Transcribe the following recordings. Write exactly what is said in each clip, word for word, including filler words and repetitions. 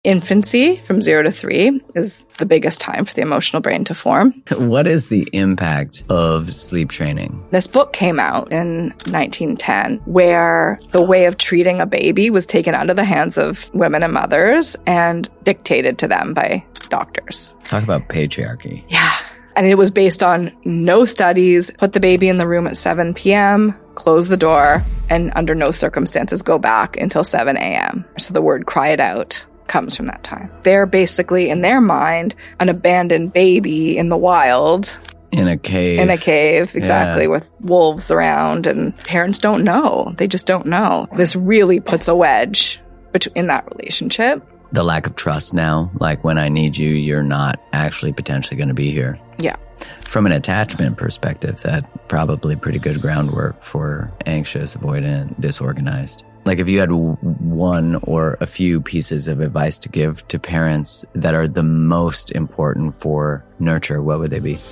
Infancy from zero to three is the biggest time for the emotional brain to form. What is the impact of sleep training? This book came out in nineteen ten where the way of treating a baby was taken out of the hands of women and mothers and dictated to them by doctors. Talk about patriarchy. Yeah. And it was based on no studies, put the baby in the room at seven p.m., close the door, and under no circumstances go back until seven a.m. So the word cry it out comes from that time. They're basically, in their mind, an abandoned baby in the wild. In a cave. In a cave, exactly, yeah. with wolves around. And parents don't know. They just don't know. This really puts a wedge in that relationship. The lack of trust now, like when I need you, you're not actually potentially going to be here. Yeah. From an attachment perspective, that probably pretty good groundwork for anxious, avoidant, disorganized. Like if you had one or a few pieces of advice to give to parents that are the most important for nurture, what would they be?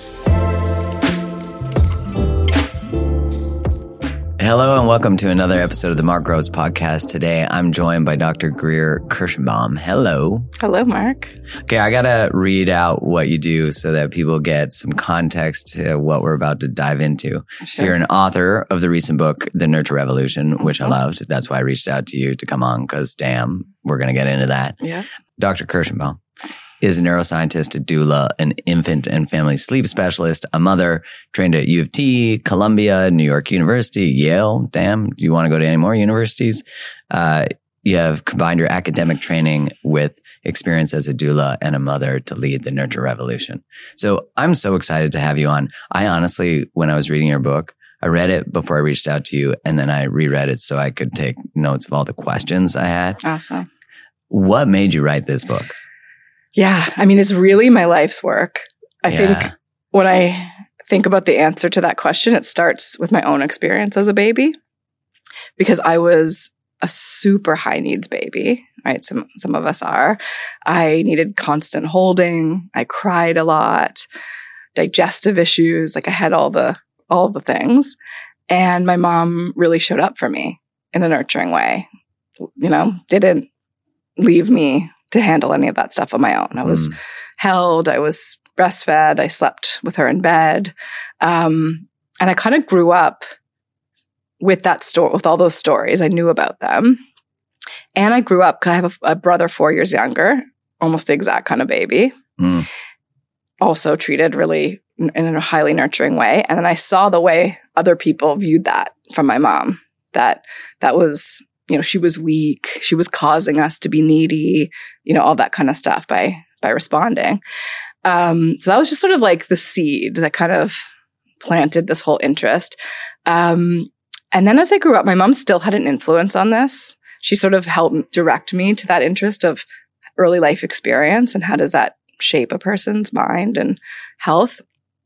Hello and welcome to another episode of the Mark Groves Podcast. Today, I'm joined by Doctor Greer Kirschenbaum. Hello. Hello, Mark. Okay, I got to read out what you do so that people get some context to what we're about to dive into. Sure. So you're an author of the recent book, The Nurture Revolution, mm-hmm. which I loved. That's why I reached out to you to come on because, damn, we're going to get into that. Yeah. Doctor Kirschenbaum is a neuroscientist, a doula, an infant and family sleep specialist, a mother, trained at U of T, Columbia, New York University, Yale. Damn, do you want to go to any more universities? Uh, you have combined your academic training with experience as a doula and a mother to lead the Nurture Revolution. So I'm so excited to have you on. I honestly, when I was reading your book, I read it before I reached out to you, and then I reread it so I could take notes of all the questions I had. Awesome. What made you write this book? Yeah, I mean, it's really my life's work. I yeah. think when I think about the answer to that question, it starts with my own experience as a baby, because I was a super high needs baby, right? Some some of us are. I needed constant holding. I cried a lot, digestive issues. Like I had all the all the things, and my mom really showed up for me in a nurturing way. You know, didn't leave me to handle any of that stuff on my own. I was mm. held, I was breastfed, I slept with her in bed. Um, and I kind of grew up with that story, with all those stories. I knew about them. And I grew up, 'cause I have a, a brother four years younger, almost the exact kind of baby. Mm. Also treated really in, in a highly nurturing way. And then I saw the way other people viewed that from my mom, that that was, you know, she was weak. She was causing us to be needy, you know, all that kind of stuff by, by responding. Um, so that was just sort of like the seed that kind of planted this whole interest. Um, and then as I grew up, my mom still had an influence on this. She sort of helped direct me to that interest of early life experience and how does that shape a person's mind and health.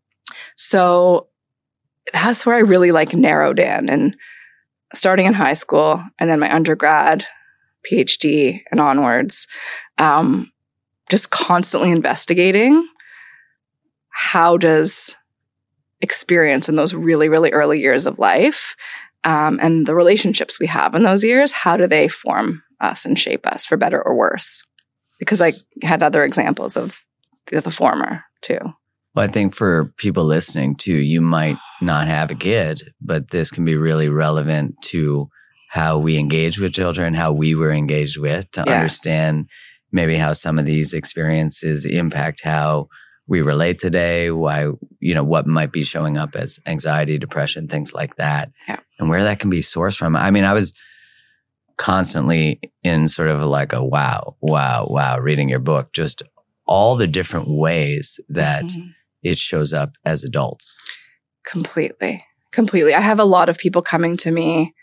So that's where I really like narrowed in, and starting in high school and then my undergrad, PhD and onwards, um, just constantly investigating how does experience in those really, really early years of life um, and the relationships we have in those years, how do they form us and shape us for better or worse? Because I had other examples of the, the former too. Well, I think for people listening too, you might not have a kid, but this can be really relevant to how we engage with children, how we were engaged with, to yes. understand maybe how some of these experiences impact how we relate today, why, you know, what might be showing up as anxiety, depression, things like that, yeah. and where that can be sourced from. I mean, I was constantly in sort of like a wow, wow, wow, reading your book, just all the different ways that mm-hmm. it shows up as adults. Completely. Completely. I have a lot of people coming to me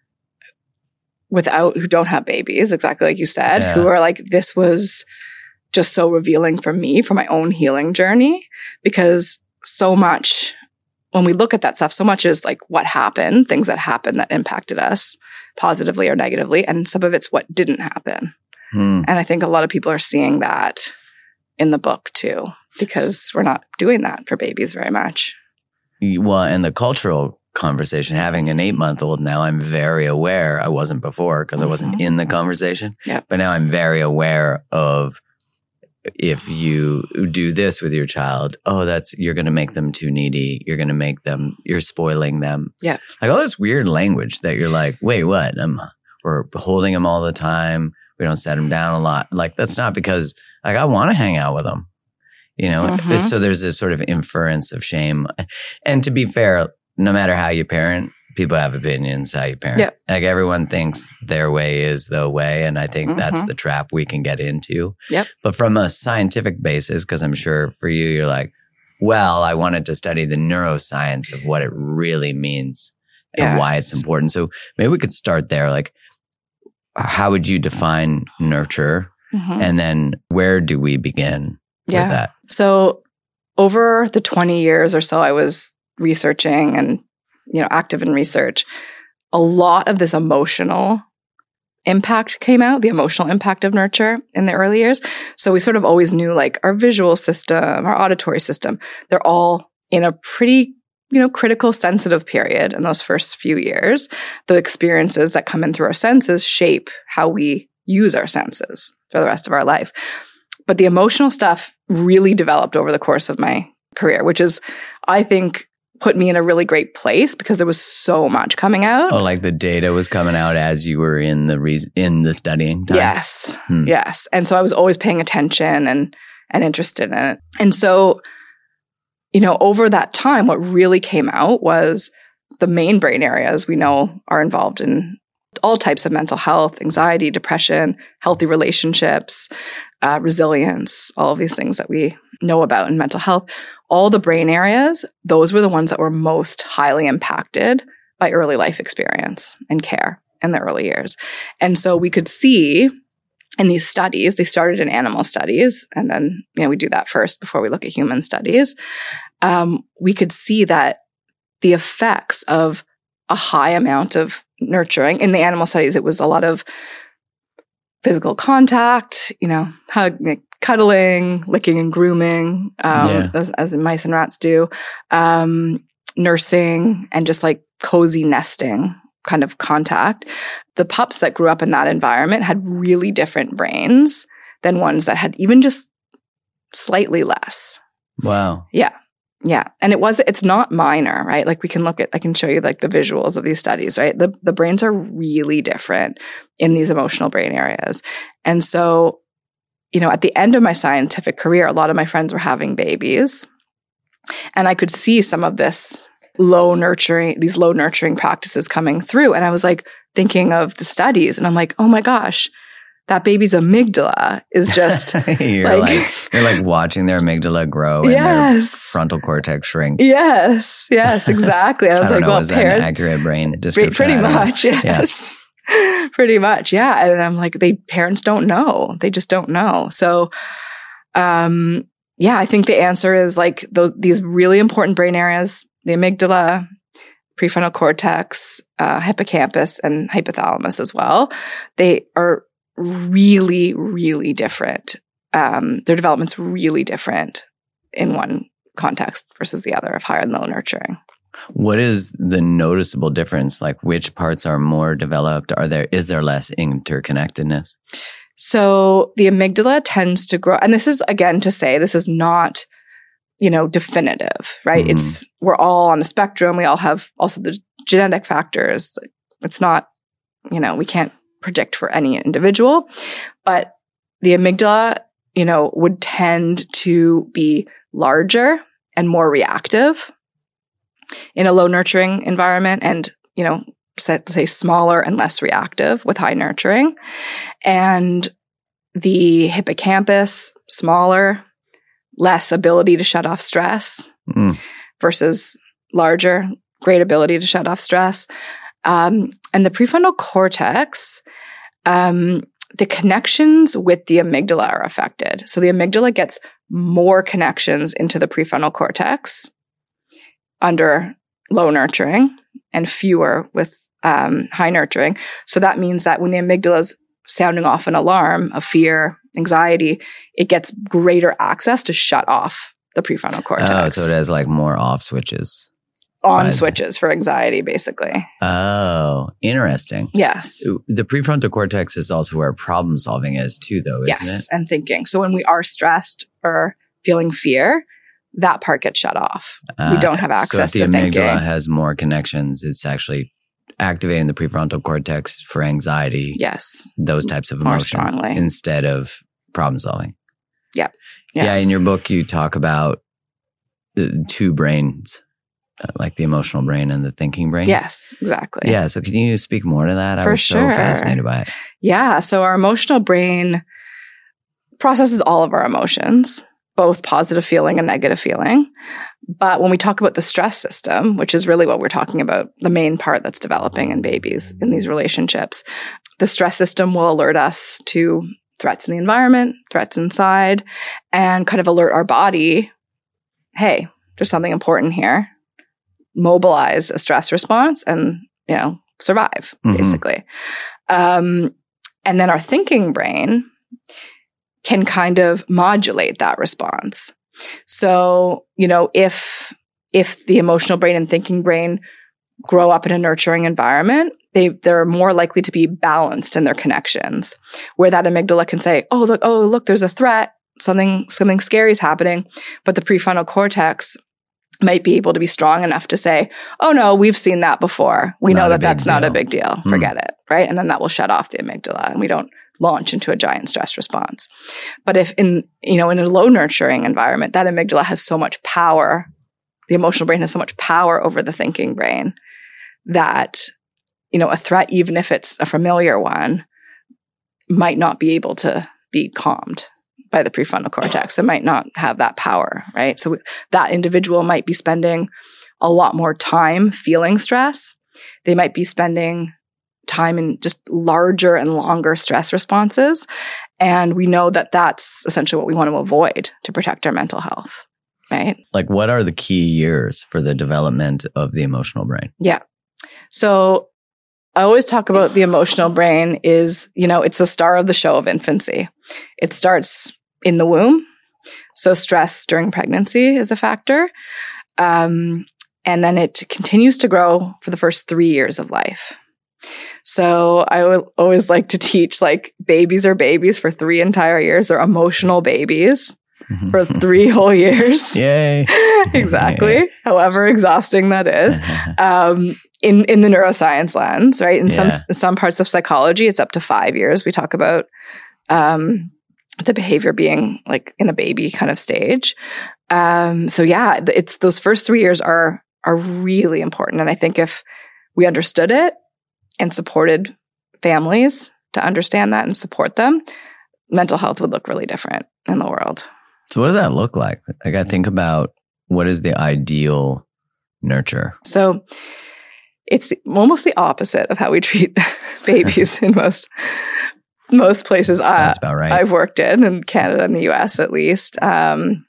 without, who don't have babies, exactly like you said, yeah. who are like, this was just so revealing for me, for my own healing journey, because so much, when we look at that stuff, so much is like what happened, things that happened that impacted us positively or negatively, and some of it's what didn't happen. Hmm. And I think a lot of people are seeing that in the book too, because we're not doing that for babies very much. Well, and the cultural conversation. Having an eight month old now, I'm very aware. I wasn't before because mm-hmm. I wasn't in the conversation. Yeah. But now I'm very aware of if you do this with your child, oh, that's, you're going to make them too needy. You're going to make them, you're spoiling them. Yeah. Like all this weird language that you're like, wait, what? I'm, we're holding them all the time. We don't set them down a lot. Like that's not because like I want to hang out with them, you know? Mm-hmm. So there's this sort of inference of shame. And to be fair, no matter how you parent, people have opinions how you parent. Yep. Like everyone thinks their way is the way. And I think mm-hmm. that's the trap we can get into. Yep. But from a scientific basis, because I'm sure for you, you're like, well, I wanted to study the neuroscience of what it really means and yes. why it's important. So maybe we could start there. Like, how would you define nurture? Mm-hmm. And then where do we begin yeah. with that? So over the twenty years or so I was researching and you know, active in research, a lot of this emotional impact came out, the emotional impact of nurture in the early years. So we sort of always knew like our visual system, our auditory system, they're all in a pretty, you know, critical, sensitive period in those first few years. The experiences that come in through our senses shape how we use our senses for the rest of our life. But the emotional stuff really developed over the course of my career, which is, I think, put me in a really great place because there was so much coming out. Oh, like the data was coming out as you were in the re- in the studying time? Yes. Hmm. Yes. And so I was always paying attention and and interested in it. And so, you know, over that time, what really came out was the main brain areas we know are involved in all types of mental health, anxiety, depression, healthy relationships, uh, resilience, all of these things that we know about in mental health. All the brain areas, those were the ones that were most highly impacted by early life experience and care in the early years. And so we could see in these studies, they started in animal studies, and then, you know, we do that first before we look at human studies. Um, we could see that the effects of a high amount of nurturing in the animal studies, it was a lot of physical contact, you know, hug, like, cuddling, licking and grooming, um, yeah. as, as mice and rats do, um, nursing, and just like cozy nesting kind of contact. The pups that grew up in that environment had really different brains than ones that had even just slightly less. Wow. Yeah. Yeah. And it was, it's not minor, right? Like we can look at, I can show you like the visuals of these studies, right? The, the brains are really different in these emotional brain areas. And so, you know, at the end of my scientific career, a lot of my friends were having babies, and I could see some of this low nurturing, these low nurturing practices coming through. And I was like thinking of the studies, and I'm like, oh my gosh, that baby's amygdala is just you're like, like you're like watching their amygdala grow and yes. their frontal cortex shrink. Yes, yes, exactly. I was I like, know, well, is parents, that an accurate brain description? Pretty much, yes. yes. Pretty much, yeah. And I'm like, they parents don't know. They just don't know. So, um, yeah, I think the answer is like those these really important brain areas: the amygdala, prefrontal cortex, uh, hippocampus, and hypothalamus as well. They are really, really different. Um, their development's really different in one context versus the other of higher and low nurturing. What is the noticeable difference? Like, which parts are more developed? Are there, is there less interconnectedness? So the amygdala tends to grow, and this is, again, to say this is not, you know, definitive, right? Mm-hmm. It's, we're all on a spectrum. We all have also the genetic factors. It's not, you know, we can't predict for any individual, but the amygdala, you know, would tend to be larger and more reactive in a low nurturing environment, and, you know, say, say smaller and less reactive with high nurturing. And the hippocampus, smaller, less ability to shut off stress mm. versus larger, great ability to shut off stress. Um, and the prefrontal cortex, um, the connections with the amygdala are affected. So the amygdala gets more connections into the prefrontal cortex under low nurturing and fewer with um, high nurturing. So that means that when the amygdala is sounding off an alarm of fear, anxiety, it gets greater access to shut off the prefrontal cortex. Oh, so it has like more off switches. on Right. switches for anxiety, basically. Oh, interesting. Yes. The prefrontal cortex is also where problem solving is too, though, isn't Yes. it? And thinking. So when we are stressed or feeling fear, that part gets shut off. we don't have access so if to the amygdala thinking. has more connections, it's actually activating the prefrontal cortex for anxiety, Yes. those types of More emotions, strongly. instead of problem solving. Yeah. yeah. Yeah. In your book, you talk about the two brains, uh, like the emotional brain and the thinking brain. Yes, exactly. Yeah. So can you speak more to that? I For was sure. so fascinated by it. Yeah. So our emotional brain processes all of our emotions, both positive feeling and negative feeling. But when we talk about the stress system, which is really what we're talking about, the main part that's developing in babies in these relationships, the stress system will alert us to threats in the environment, threats inside, and kind of alert our body, hey, there's something important here. Mobilize a stress response and, you know, survive, Mhm. basically. Um, and then our thinking brain can kind of modulate that response. So, you know, if if the emotional brain and thinking brain grow up in a nurturing environment, they they're more likely to be balanced in their connections, where that amygdala can say, "Oh, look, oh, look, there's a threat. Something something scary is happening," but the prefrontal cortex might be able to be strong enough to say, "Oh no, we've seen that before. We Not know a that big that's not a deal. big deal. Hmm. Forget it." Right? And then that will shut off the amygdala and we don't launch into a giant stress response. But if in, you know, in a low nurturing environment, that amygdala has so much power, the emotional brain has so much power over the thinking brain that, you know, a threat, even if it's a familiar one, might not be able to be calmed by the prefrontal cortex. It might not have that power, right? So that individual might be spending a lot more time feeling stress. They might be spending time in just larger and longer stress responses. And we know that that's essentially what we want to avoid to protect our mental health, right? Like, what are the key years for the development of the emotional brain? Yeah. So I always talk about the emotional brain is, you know, it's the star of the show of infancy. It starts in the womb. So stress during pregnancy is a factor. Um, and then it continues to grow for the first three years of life. So I would always like to teach, like, babies are babies for three entire years. They're emotional babies for three whole years. Yay. Exactly. However exhausting that is. Um, in, in the neuroscience lens, right? In some Yeah. some parts of psychology, it's up to five years. We talk about um, the behavior being like in a baby kind of stage. Um, so yeah, th- it's those first three years are are really important. And I think if we understood it and supported families to understand that and support them, mental health would look really different in the world. So what does that look like? Like, I think about what is the ideal nurture? So it's the, almost the opposite of how we treat babies in most most places uh, Sounds about right. I've worked in, in Canada and the U S at least. Um,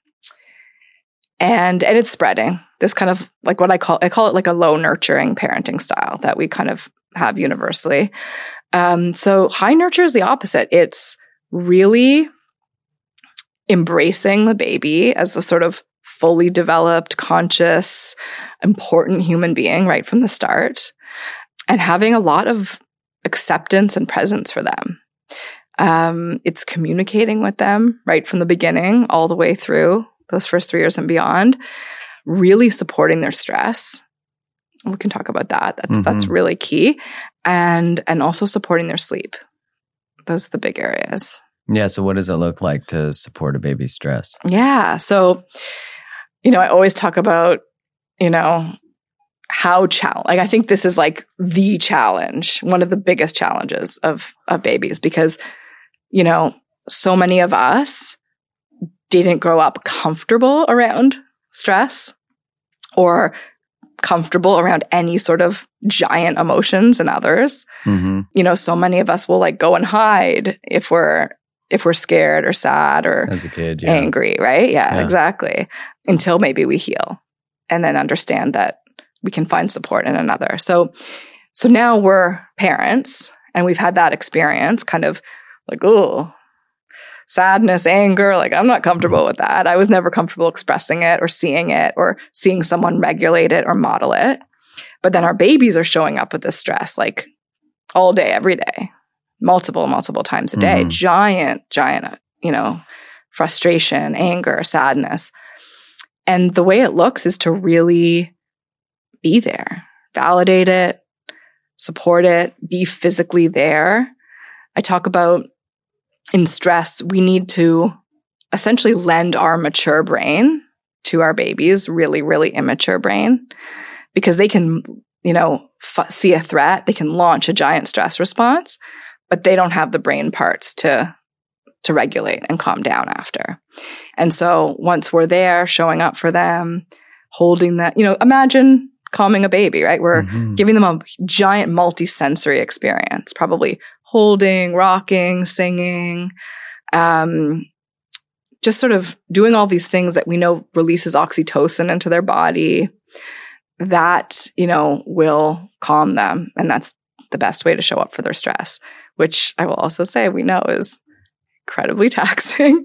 and and it's spreading. This kind of like what I call I call it like a low nurturing parenting style that we kind of have universally. Um, so high nurture is the opposite. It's really embracing the baby as a sort of fully developed, conscious, important human being right from the start, and having a lot of acceptance and presence for them. Um, it's communicating with them right from the beginning all the way through those first three years and beyond, really supporting their stress. We can talk about that. That's Mhm. that's really key. And and also supporting their sleep. Those are the big areas. Yeah. So what does it look like to support a baby's stress? Yeah. So, you know, I always talk about, you know, how challenge, like, I think this is like the challenge, one of the biggest challenges of, of babies, because, you know, so many of us didn't grow up comfortable around stress or comfortable around any sort of giant emotions in others. Mm-hmm. You know, so many of us will like go and hide if we're, if we're scared or sad or As a kid, yeah. angry, right? Yeah, Yeah. exactly. Until maybe we heal and then understand that we can find support in another. So, so now we're parents and we've had that experience kind of like, oh, sadness, anger. Like, I'm not comfortable with that. I was never comfortable expressing it or seeing it or seeing someone regulate it or model it. But then our babies are showing up with this stress like all day, every day, multiple, multiple times a day. Mm-hmm. Giant, giant, you know, frustration, anger, sadness. And the way it looks is to really be there, validate it, support it, be physically there. I talk about in stress, we need to essentially lend our mature brain to our babies, really, really immature brain, because they can, you know, f- see a threat, they can launch a giant stress response, but they don't have the brain parts to to regulate and calm down after. And so once we're there, showing up for them, holding that, you know, imagine calming a baby, right? We're mm-hmm. giving them a giant multi-sensory experience, probably holding, rocking, singing, um, just sort of doing all these things that we know releases oxytocin into their body that, you know, will calm them. And that's the best way to show up for their stress, which I will also say we know is incredibly taxing,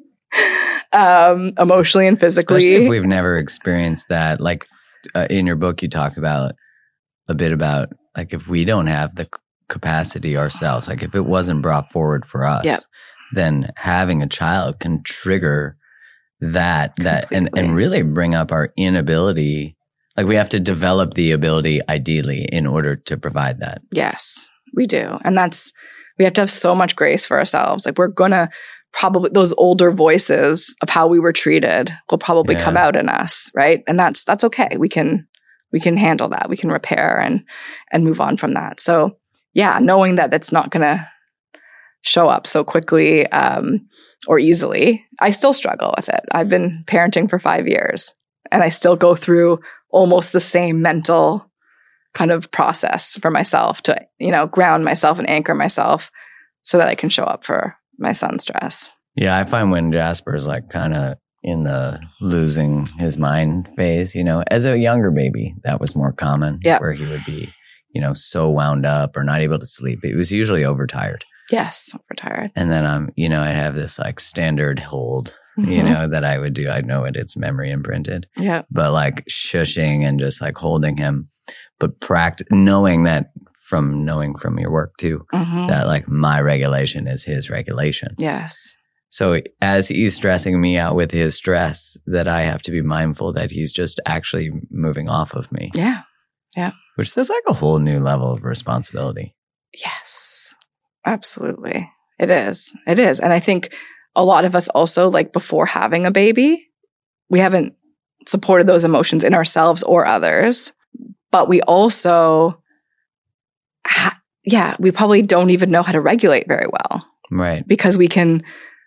um, emotionally and physically. Especially if we've never experienced that. Like uh, in your book, you talk about a bit about like if we don't have the capacity ourselves, like if it wasn't brought forward for us, yep. then having a child can trigger that that and, and really bring up our inability. Like we have to develop the ability ideally in order to provide that. Yes, we do. And that's, we have to have so much grace for ourselves. Like we're going to probably, those older voices of how we were treated will probably yeah. come out in us. Right. And that's, that's okay. We can, we can handle that. We can repair and, and move on from that. So yeah, knowing that that's not going to show up so quickly, um, or easily, I still struggle with it. I've been parenting for five years and I still go through almost the same mental kind of process for myself to, you know, ground myself and anchor myself so that I can show up for my son's stress. Yeah, I find when Jasper's like kind of in the losing his mind phase, you know, as a younger baby, that was more common yep. where he would be, you know, so wound up or not able to sleep. It was usually overtired. Yes, overtired. And then, um, you know, I'd have this like standard hold, mm-hmm. you know, that I would do. I know it, it's memory imprinted. Yeah. But like shushing and just like holding him. But practice, knowing that from knowing from your work too, mm-hmm. that like my regulation is his regulation. Yes. So as he's stressing me out with his stress, that I have to be mindful that he's just actually moving off of me. Yeah. Yeah. Which there's like a whole new level of responsibility. Yes, absolutely. It is. It is. And I think a lot of us also, like before having a baby, we haven't supported those emotions in ourselves or others. But we also, ha- yeah, we probably don't even know how to regulate very well. Right. Because we can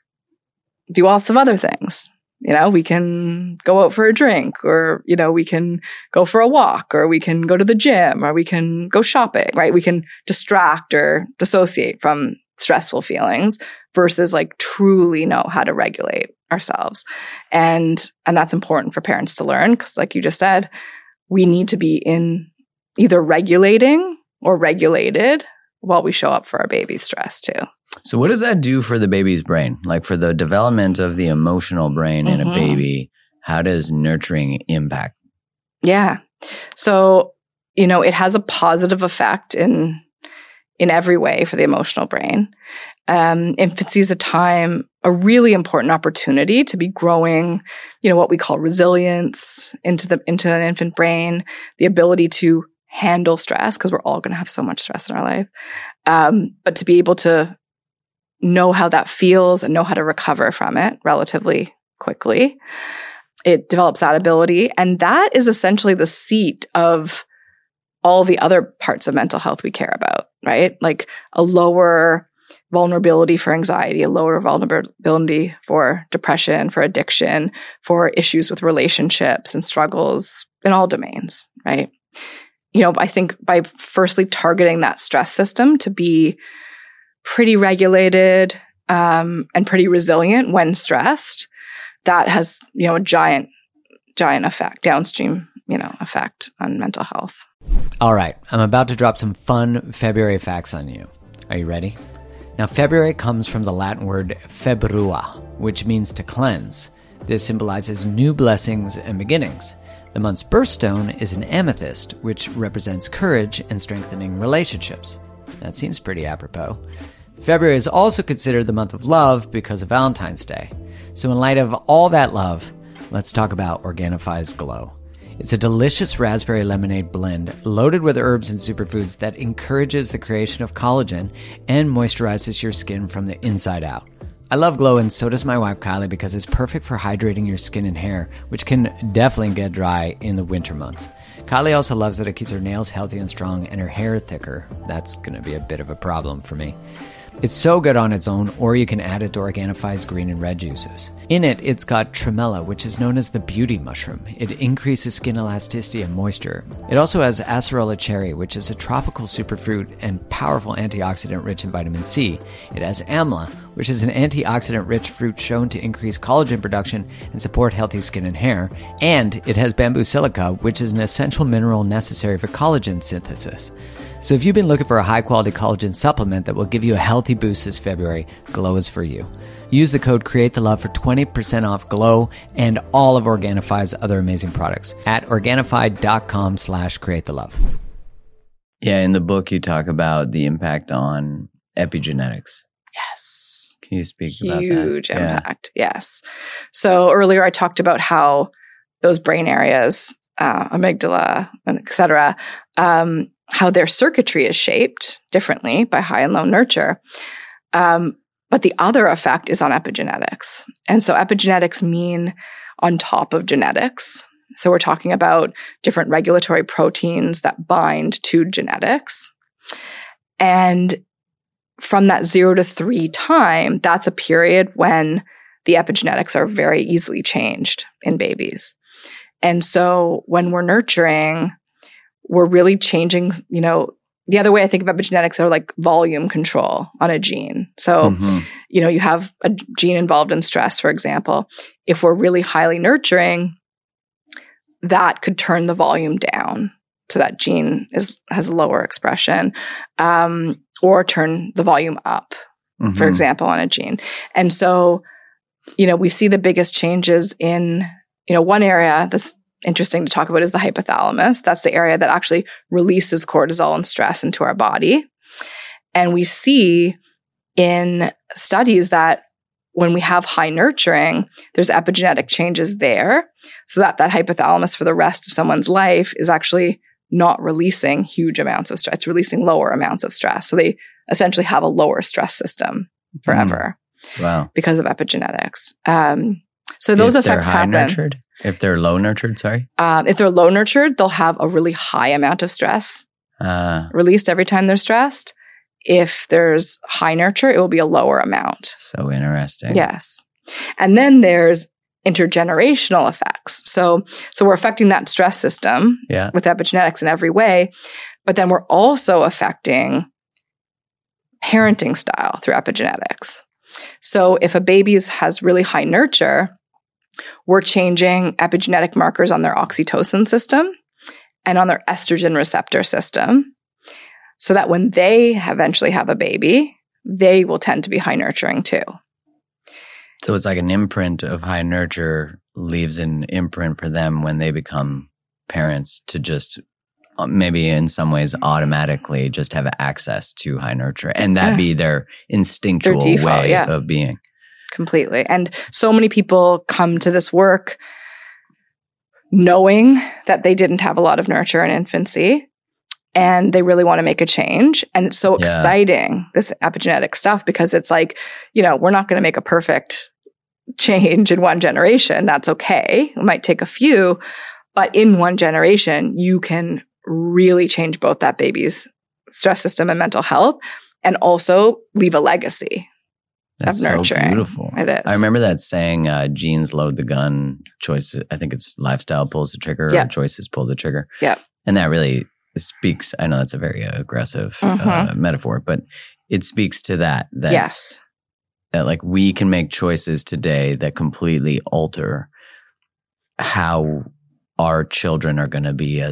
do lots of other things. You know, we can go out for a drink or, you know, we can go for a walk or we can go to the gym or we can go shopping, right? We can distract or dissociate from stressful feelings versus like truly know how to regulate ourselves. And, and that's important for parents to learn because like you just said, we need to be in either regulating or regulated while we show up for our baby's stress too. So what does that do for the baby's brain? Like for the development of the emotional brain in mm-hmm. a baby, how does nurturing impact? Yeah. So, you know, it has a positive effect in in every way for the emotional brain. Um, infancy is a time, a really important opportunity to be growing, you know, what we call resilience into the into an infant brain, the ability to handle stress, because we're all going to have so much stress in our life, um, but to be able to know how that feels and know how to recover from it relatively quickly. It develops that ability. And that is essentially the seat of all the other parts of mental health we care about, right? Like a lower vulnerability for anxiety, a lower vulnerability for depression, for addiction, for issues with relationships and struggles in all domains, right? You know, I think by firstly targeting that stress system to be pretty regulated um, and pretty resilient when stressed, that has, you know, a giant, giant effect, downstream, you know, effect on mental health. All right. I'm about to drop some fun February facts on you. Are you ready? Now, February comes from the Latin word februa, which means to cleanse. This symbolizes new blessings and beginnings. The month's birthstone is an amethyst, which represents courage and strengthening relationships. That seems pretty apropos. February is also considered the month of love because of Valentine's Day. So in light of all that love, let's talk about Organifi's Glow. It's a delicious raspberry lemonade blend loaded with herbs and superfoods that encourages the creation of collagen and moisturizes your skin from the inside out. I love Glow, and so does my wife Kylie, because it's perfect for hydrating your skin and hair, which can definitely get dry in the winter months. Kylie also loves that it keeps her nails healthy and strong and her hair thicker. That's going to be a bit of a problem for me. It's so good on its own, or you can add it to Organifi's green and red juices. In it, it's got tremella, which is known as the beauty mushroom. It increases skin elasticity and moisture. It also has acerola cherry, which is a tropical superfruit and powerful antioxidant rich in vitamin C. It has amla, which is an antioxidant-rich fruit shown to increase collagen production and support healthy skin and hair. And it has bamboo silica, which is an essential mineral necessary for collagen synthesis. So if you've been looking for a high-quality collagen supplement that will give you a healthy boost this February, Glow is for you. Use the code CREATETHELOVE for twenty percent off Glow and all of Organifi's other amazing products at Organifi.com slash CreateTheLove. Yeah, in the book, you talk about the impact on epigenetics. Yes. Can you speak about that? Huge impact. Yeah. Yes. So earlier I talked about how those brain areas, uh, amygdala, et cetera, um, how their circuitry is shaped differently by high and low nurture. Um, but the other effect is on epigenetics. And so epigenetics mean on top of genetics. So we're talking about different regulatory proteins that bind to genetics. And from that zero to three time, that's a period when the epigenetics are very easily changed in babies. And so when we're nurturing, we're really changing, you know, the other way I think of epigenetics are like volume control on a gene. So, mm-hmm. you know, you have a gene involved in stress, for example. If we're really highly nurturing, that could turn the volume down. So that gene is has lower expression, um, or turn the volume up, mm-hmm. for example, on a gene. And so, you know, we see the biggest changes in, you know, one area that's interesting to talk about is the hypothalamus. That's the area that actually releases cortisol and stress into our body. And we see in studies that when we have high nurturing, there's epigenetic changes there, so that that hypothalamus for the rest of someone's life is actually not releasing huge amounts of stress. It's releasing lower amounts of stress. So they essentially have a lower stress system forever. Mm. Wow. Because of epigenetics. Um, so those if effects they're high happen. Nurtured? If they're low nurtured, sorry? Um, if they're low nurtured, they'll have a really high amount of stress uh, released every time they're stressed. If there's high nurture, it will be a lower amount. So interesting. Yes. And then there's intergenerational effects. So, so we're affecting that stress system yeah. with epigenetics in every way, but then we're also affecting parenting style through epigenetics. So if a baby has really high nurture, we're changing epigenetic markers on their oxytocin system and on their estrogen receptor system, so that when they eventually have a baby, they will tend to be high nurturing too. So it's like an imprint of high nurture leaves an imprint for them when they become parents to just maybe in some ways automatically just have access to high nurture and that yeah. be their instinctual their default, way yeah. of being. Completely. And so many people come to this work knowing that they didn't have a lot of nurture in infancy and they really want to make a change. And it's so yeah. exciting, this epigenetic stuff, because it's like, you know, we're not going to make a perfect change in one generation. That's okay. It might take a few, but in one generation, you can really change both that baby's stress system and mental health and also leave a legacy. That's of nurturing. So beautiful. It is. I remember that saying, uh, genes load the gun, choices, I think it's lifestyle pulls the trigger, yeah. or choices pull the trigger. Yeah. And that really speaks, I know that's a very aggressive mm-hmm. uh, metaphor, but it speaks to that. that yes. That like we can make choices today that completely alter how our children are going to be as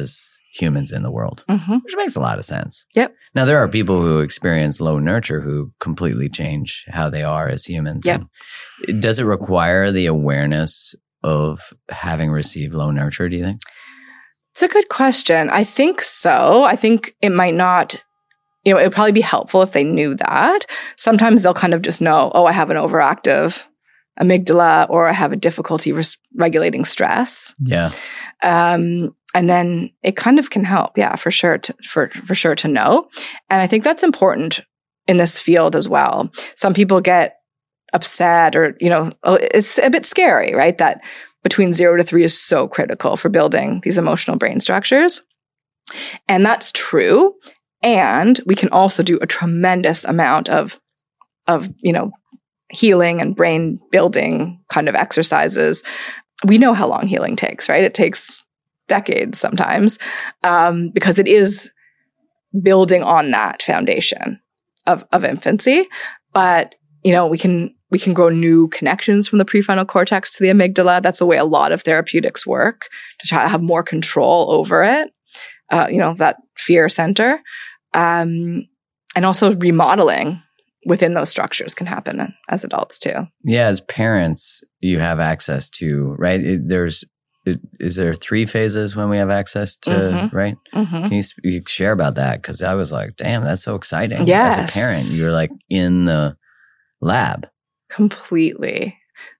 humans in the world, Mm-hmm. which makes a lot of sense. Yep. Now, there are people who experience low nurture who completely change how they are as humans. Yep. And does it require the awareness of having received low nurture, do you think? It's a good question. I think so. I think it might not, you know, it would probably be helpful if they knew that. Sometimes they'll kind of just know, oh, I have an overactive amygdala, or I have a difficulty res- regulating stress. Yeah. Um, and then it kind of can help, yeah, for sure, to, for for sure to know. And I think that's important in this field as well. Some people get upset, or you know, it's a bit scary, right? That between zero to three is so critical for building these emotional brain structures, and that's true. And we can also do a tremendous amount of of you know. healing and brain building kind of exercises. We know how long healing takes, right? It takes decades sometimes, um, because it is building on that foundation of, of infancy. But, you know, we can, we can grow new connections from the prefrontal cortex to the amygdala. That's the way a lot of therapeutics work, to try to have more control over it. Uh, you know, that fear center. Um, and also remodeling within those structures can happen as adults too. Yeah, as parents, you have access to, right? It, there's, it, is there three phases when we have access to, Mhm. right? Mm-hmm. Can you, sp- you share about that? Because I was like, damn, that's so exciting. Yes. As a parent, you're like in the lab. Completely.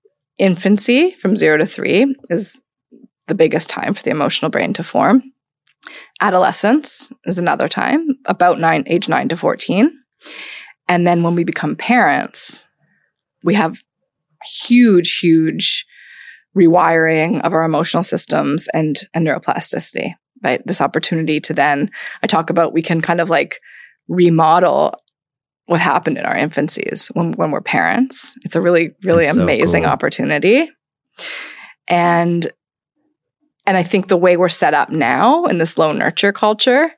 Infancy from zero to three is the biggest time for the emotional brain to form. Adolescence is another time, about nine, age nine to fourteen. And then when we become parents, we have huge, huge rewiring of our emotional systems and, and neuroplasticity, right? This opportunity to then, I talk about, we can kind of like remodel what happened in our infancies when, when we're parents. It's a really, really It's so amazing cool. opportunity. And, and I think the way we're set up now in this low nurture culture,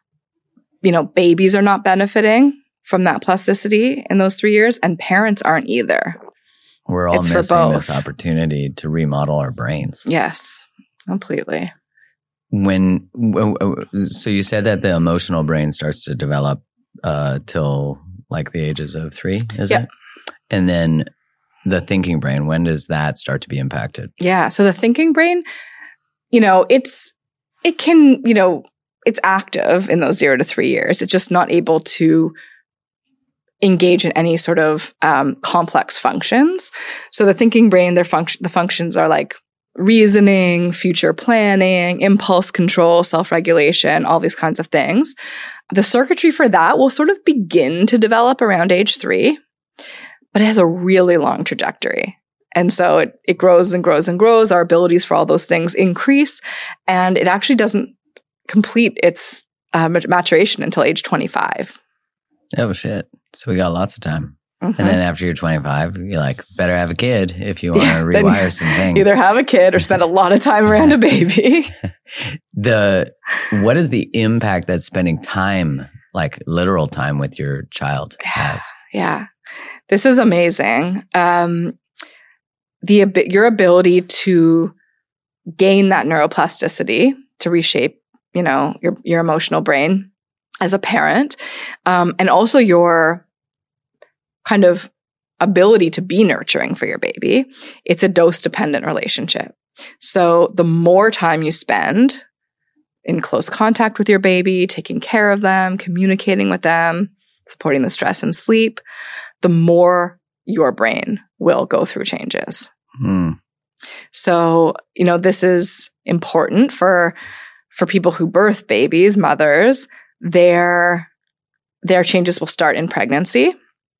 you know, babies are not benefiting from that plasticity in those three years, and parents aren't either. We're all It's for missing this both. opportunity to remodel our brains. Yes, completely. When, w- w- so you said that the emotional brain starts to develop uh, till like the ages of three, is Yep. it? And then the thinking brain, when does that start to be impacted? Yeah. So the thinking brain, you know, it's, it can, you know, it's active in those zero to three years. It's just not able to engage in any sort of um, complex functions. So the thinking brain, their function, the functions are like reasoning, future planning, impulse control, self-regulation, all these kinds of things. The circuitry for that will sort of begin to develop around age three, but it has a really long trajectory. And so it, it grows and grows and grows. Our abilities for all those things increase, and it actually doesn't complete its uh, maturation until age twenty-five. Oh, shit. So we got lots of time. Mhm. And then after you're twenty-five, you're like, better have a kid if you want Yeah, to then rewire some things. Either have a kid or spend a lot of time around a baby. The what is the impact that spending time, like literal time with your child has? Yeah. This is amazing. Um, the abi- your ability to gain that neuroplasticity to reshape, you know, your your emotional brain as a parent, um, and also your kind of ability to be nurturing for your baby. It's a dose-dependent relationship. So the more time you spend in close contact with your baby, taking care of them, communicating with them, supporting the stress and sleep, the more your brain will go through changes. Hmm. So, you know, this is important for for people who birth babies, mothers. Their their changes will start in pregnancy,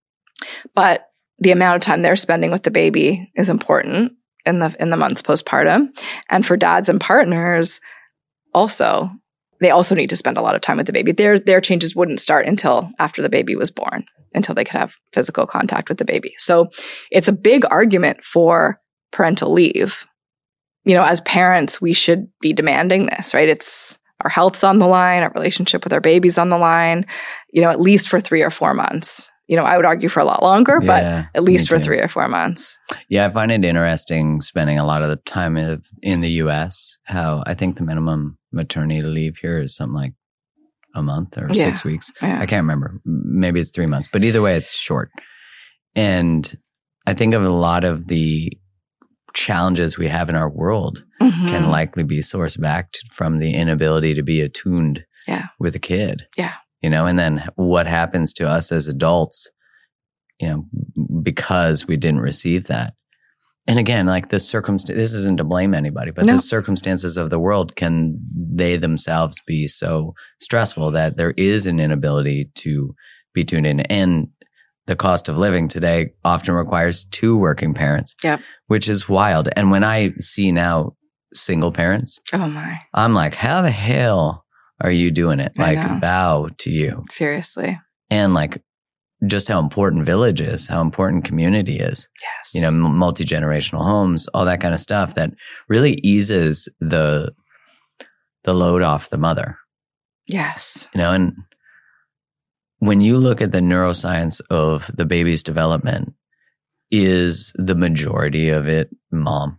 but the amount of time they're spending with the baby is important in the in the months postpartum. And for dads and partners, also, they also need to spend a lot of time with the baby. Their their changes wouldn't start until after the baby was born, until they could have physical contact with the baby. So it's a big argument for parental leave. You know, as parents, we should be demanding this, right? It's our health's on the line, our relationship with our baby's on the line, you know, at least for three or four months. you know, I would argue for a lot longer, but Yeah, at least me for too. three or four months. Yeah, I find it interesting spending a lot of the time in, in the U S, how I think the minimum maternity leave here is something like a month or Yeah. six weeks. Yeah. I can't remember. Maybe it's three months, but either way, it's short. And I think of a lot of the challenges we have in our world Mhm. can likely be sourced back to, from the inability to be attuned Yeah. with a kid. Yeah. You know, and then what happens to us as adults, you know, because we didn't receive that. And again, like the circumstance, this isn't to blame anybody, but No. the circumstances of the world can they themselves be so stressful that there is an inability to be tuned in. And the cost of living today often requires two working parents, Yep. which is wild. And when I see now single parents, Oh my. I'm like, how the hell are you doing it? I Like, know. bow to you. Seriously. And like, just how important village is, how important community is, Yes. you know, m- multi-generational homes, all that kind of stuff that really eases the, the load off the mother, Yes. you know, and when you look at the neuroscience of the baby's development, is the majority of it mom?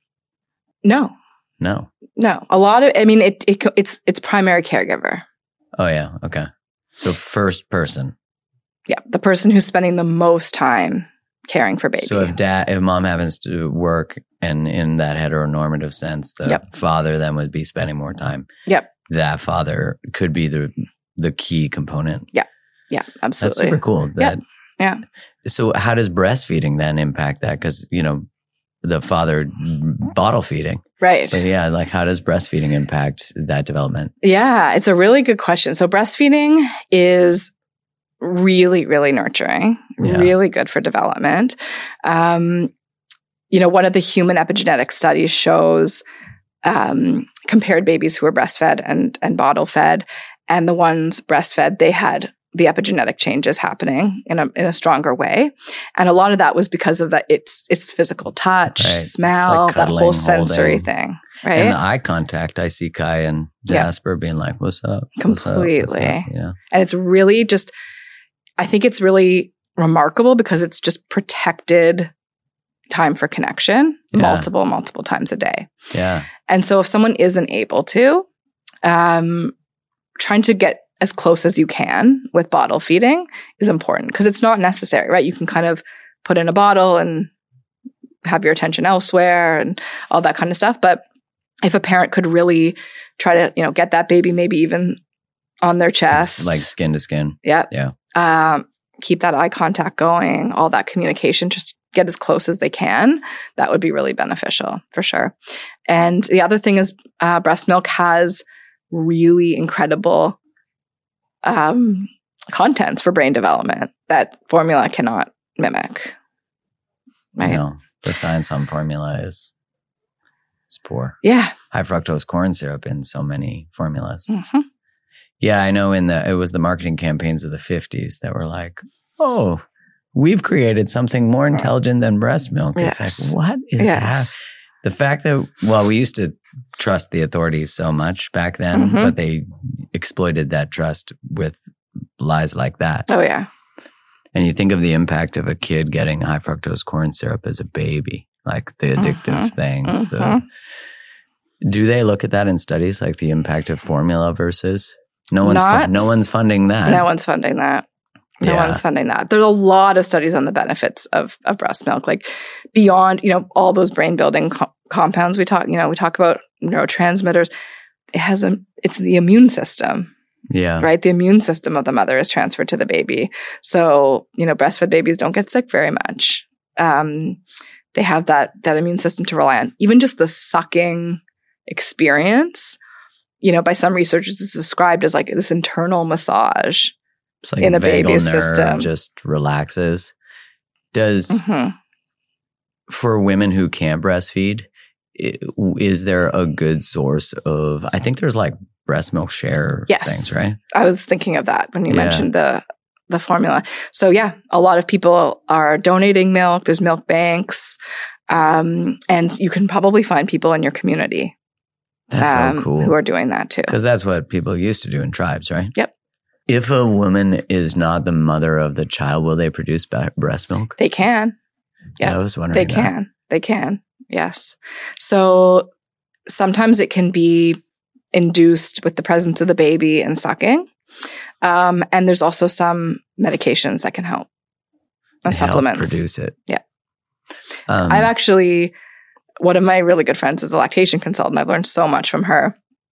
No. No. No. A lot of, I mean, it, it it's it's primary caregiver. Oh yeah. Okay. So first person. Yeah. The person who's spending the most time caring for baby. So if dad, if mom happens to work, and in that heteronormative sense, the Yep. father then would be spending more time. Yep. That father could be the the key component. Yeah, That's absolutely. super cool. That, Yeah. So how does breastfeeding then impact that? Because you know the father bottle feeding. Right. But yeah, like how does breastfeeding impact that development? Yeah, it's a really good question. So breastfeeding is really, really nurturing, Yeah. really good for development. Um, you know, one of the human epigenetic studies shows um, compared babies who were breastfed and and bottle fed, and the ones breastfed, they had the epigenetic changes happening in a in a stronger way, and a lot of that was because of that. It's it's physical touch, Right. It's smell, like that cuddling, whole sensory holding. thing, right? And the eye contact, I see Kai and Yeah. Jasper being like, "What's up?" What's up? What's Completely. up?" Yeah. And it's really just, I think it's really remarkable because it's just protected time for connection Yeah. multiple, multiple times a day. Yeah. And so if someone isn't able to, um, trying to get as close as you can with bottle feeding is important because it's not necessary, right? You can kind of put in a bottle and have your attention elsewhere and all that kind of stuff. But if a parent could really try to, you know, get that baby maybe even on their chest, It's like skin to skin. yeah. Yeah. Um, keep that eye contact going, all that communication, just get as close as they can. That would be really beneficial for sure. And the other thing is uh, breast milk has really incredible um, contents for brain development that formula cannot mimic. Right? No, the science on formula is is poor. Yeah. High fructose corn syrup in so many formulas. Mhm. Yeah, I know. In the it was the marketing campaigns of the fifties that were like, "Oh, we've created something more intelligent than breast milk." It's Yes. like, what is that? Yes. The fact that well, we used to trust the authorities so much back then, Mhm. but they exploited that trust with lies like that. Oh, yeah. And you think of the impact of a kid getting high fructose corn syrup as a baby, like the addictive Mhm. things. Mhm. The do they look at that in studies, like the impact of formula versus no one's Not- fu- no one's funding that. No one's funding that. No Yeah. one's funding that. There's a lot of studies on the benefits of, of breast milk, like beyond, you know, all those brain building co- compounds we talk, you know, we talk about neurotransmitters. It has a, it's the immune system, Yeah, right? The immune system of the mother is transferred to the baby. So, you know, breastfed babies don't get sick very much. Um, they have that, that immune system to rely on. Even just the sucking experience, you know, by some researchers, it's described as like this internal massage. it's like in a vagal baby's nerve system. just relaxes. Does Mhm. for women who can't breastfeed, i- is there a good source of? I think there's like breast milk share Yes. things, right? I was thinking of that when you Yeah. mentioned the the formula. So yeah, a lot of people are donating milk. There's milk banks, um, and you can probably find people in your community That's um, so cool. who are doing that too. Because that's what people used to do in tribes, right? Yep. If a woman is not the mother of the child, will they produce ba- breast milk? They can. Yeah, Yeah, I was wondering. they that. can. They can. Yes. So sometimes it can be induced with the presence of the baby and sucking. Um, and there's also some medications that can help. And They help supplements. produce it. Yeah. Um, I've actually, one of my really good friends is a lactation consultant. I've learned so much from her.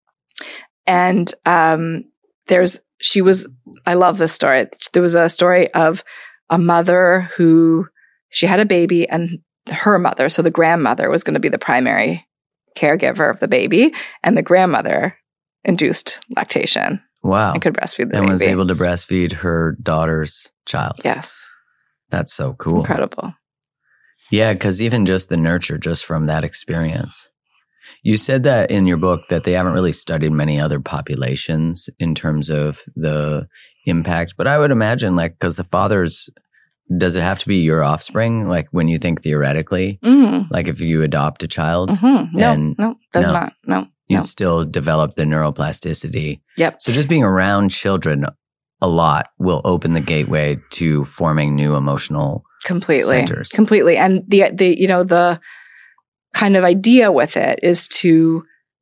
And um, there's, she was, I love this story. There was a story of a mother who, she had a baby and her mother, so the grandmother was going to be the primary caregiver of the baby. And the grandmother induced lactation wow. and could breastfeed the And baby. was able to breastfeed her daughter's child. Yes. That's so cool. Incredible. Yeah, because even just the nurture, just from that experience. You said that in your book that they haven't really studied many other populations in terms of the impact. But I would imagine, like, because the fathers, does it have to be your offspring? Like, when you think theoretically, Mm. like if you adopt a child, Mm-hmm. No, then- no, does no. not. No, you'd no. still develop the neuroplasticity. Yep. So just being around children a lot will open the gateway to forming new emotional Completely. centers. Completely. And the, the, you know, the kind of idea with it is to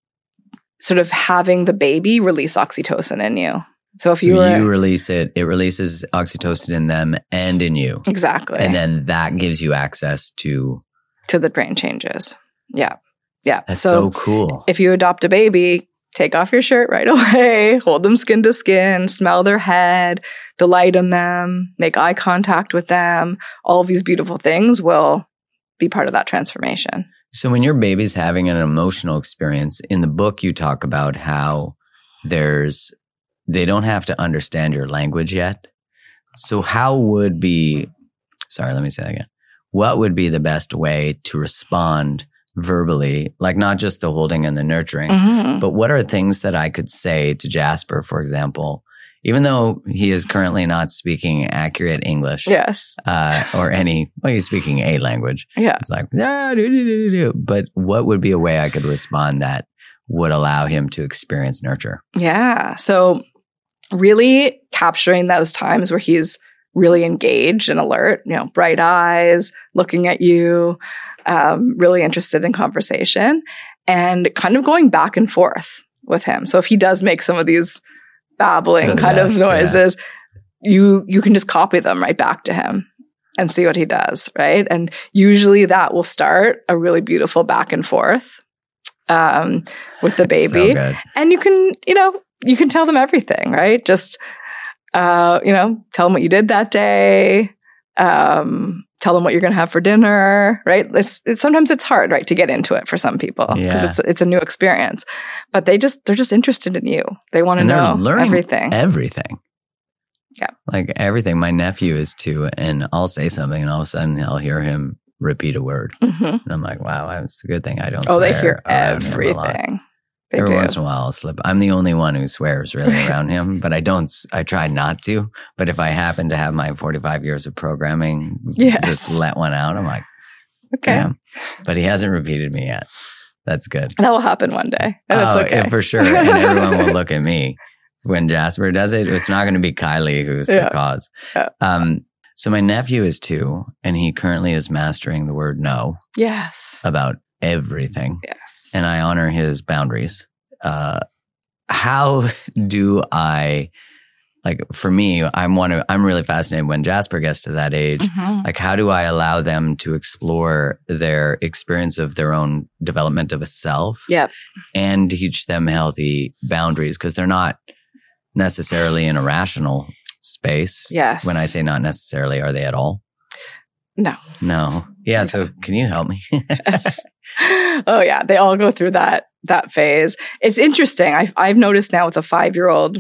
sort of having the baby release oxytocin in you. So if So you were, you release it, it releases oxytocin in them and in you. exactly. And then that gives you access to, to the brain changes. Yeah. Yeah. that's so, cool. if you adopt a baby, take off your shirt right away, hold them skin to skin, smell their head, delight in them, make eye contact with them. All of these beautiful things will be part of that transformation. So when your baby's having an emotional experience, in the book you talk about how there's, they don't have to understand your language yet. So how would be, sorry, let me say that again. What would be the best way to respond verbally, like not just the holding and the nurturing, Mhm. but what are things that I could say to Jasper, for example, even though he is currently not speaking accurate English, Yes. uh, or any, well, he's speaking a language. Yeah. It's like, ah, do, do, do, do. But what would be a way I could respond that would allow him to experience nurture? Yeah. So really capturing those times where he's really engaged and alert, you know, bright eyes, looking at you, um, really interested in conversation, and kind of going back and forth with him. So if he does make some of these babbling They're the kind best, of noises, you you can just copy them right back to him and see what he does, right? And usually that will start a really beautiful back and forth um, with the It's so baby. good. And you can, you know, you can tell them everything, right? Just, uh, you know, tell them what you did that day. Um, tell them what you're going to have for dinner, right? It's, it's sometimes it's hard, right, to get into it for some people because Yeah. it's it's a new experience. But they just they're just interested in you. They want to And they're know learning everything. Everything. Yeah. Like everything. My nephew is two, and I'll say something, and all of a sudden I'll hear him repeat a word. Mhm. And I'm like, wow, it's a good thing I don't Oh, they swear hear around him a lot. everything. They Every do. once in a while I'll slip. I'm the only one who swears really around him, but I don't, I try not to. But if I happen to have my forty-five years of programming, Yes. just let one out, I'm like, Okay. damn. But he hasn't repeated me yet. That's good. That will happen one day. And it's Oh, okay. yeah, for sure. And everyone will look at me when Jasper does it. It's not going to be Kylie who's Yeah. the cause. Yeah. Um, so my nephew is two, and he currently is mastering the word no Yes. about everything. Yes. And I honor his boundaries. Uh, how do I, like, for me, I'm one of, I'm really fascinated when Jasper gets to that age. Mhm. Like, how do I allow them to explore their experience of their own development of a self Yep. and teach them healthy boundaries? Because they're not necessarily in a rational space. Yes. When I say not necessarily, are they at all? no. No. Yeah. So can you help me? Yes. Oh yeah, they all go through that that phase. It's interesting. I've I've noticed now with a five year old,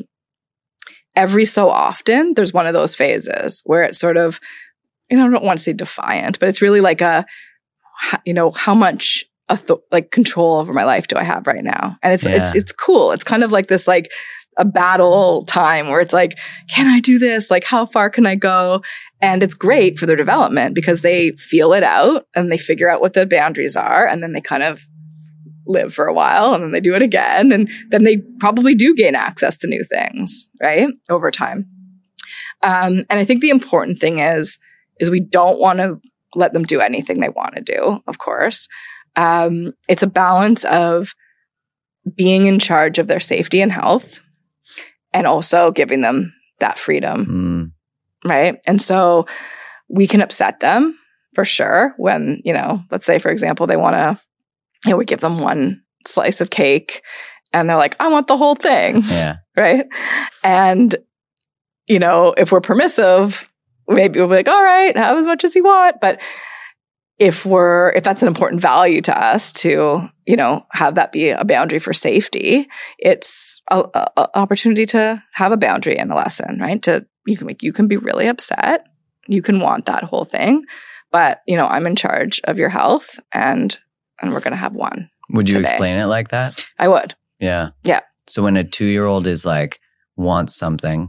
every so often there's one of those phases where it's sort of, you know, I don't want to say defiant, but it's really like a, h- you know, how much author- like control over my life do I have right now? And it's it's Yeah. it's cool. It's kind of like this like a battle time where it's like, can I do this? Like, how far can I go? And it's great for their development because they feel it out and they figure out what the boundaries are. And then they kind of live for a while and then they do it again. And then they probably do gain access to new things, right? Over time. Um, and I think the important thing is, is we don't want to let them do anything they want to do, of course. Um, it's a balance of being in charge of their safety and health and also giving them that freedom, mm. right? And so we can upset them for sure when, you know, let's say, for example, they want to, you know, we give them one slice of cake and they're like, I want the whole thing. Yeah. Right. And, you know, if we're permissive, maybe we'll be like, all right, have as much as you want. But if we're, if that's an important value to us to, you know, have that be a boundary for safety, it's an opportunity to have a boundary in a lesson, right? To, you can make, you can be really upset. You can want that whole thing, but, you know, I'm in charge of your health and, and we're going to have one. Would you today. explain it like that? I would. Yeah. Yeah. So when a two-year-old is like, wants something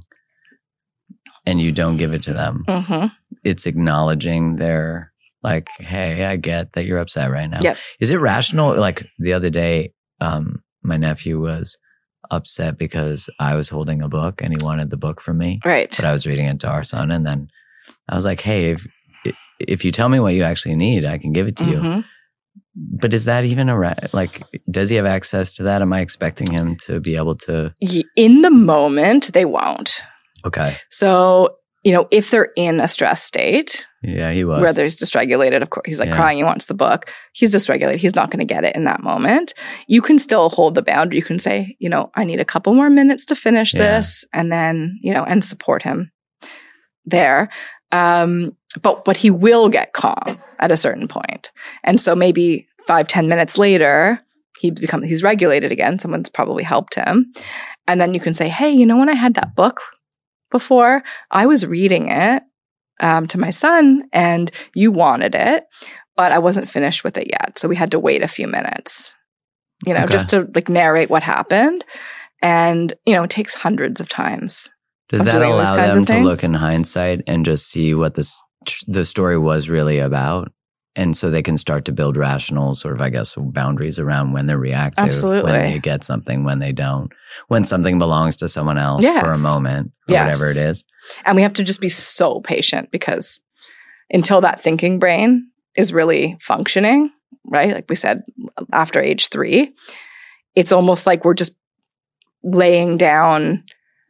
and you don't give it to them, mm-hmm. it's acknowledging their, like, hey, I get that you're upset right now. Yep. Is it rational? Like the other day, um, my nephew was upset because I was holding a book and he wanted the book from me. Right. But I was reading it to our son. And then I was like, hey, if if you tell me what you actually need, I can give it to mm-hmm. you. But is that even a, ra- like, does he have access to that? Am I expecting him to be able to? In the moment, they won't. Okay. So, you know, if they're in a stress state. Yeah, he was. Whether he's dysregulated, of course, he's like yeah. crying, he wants the book. He's dysregulated. He's not going to get it in that moment. You can still hold the boundary. You can say, you know, I need a couple more minutes to finish yeah. this and then, you know, and support him there. Um, but, but he will get calm at a certain point. And so maybe five, ten minutes later, he's become, he's regulated again. Someone's probably helped him. And then you can say, hey, you know, when I had that book before, I was reading it um, to my son and you wanted it, but I wasn't finished with it yet. So we had to wait a few minutes, you know, okay. just to like narrate what happened. And, you know, it takes hundreds of times. Does that allow them to look in hindsight and just see what this, the story was really about? And so they can start to build rational sort of, I guess, boundaries around when they're reactive, Absolutely. when they get something, when they don't, when something belongs to someone else yes. for a moment, or yes. whatever it is. And we have to just be so patient because until that thinking brain is really functioning, right? Like we said, after age three, it's almost like we're just laying down,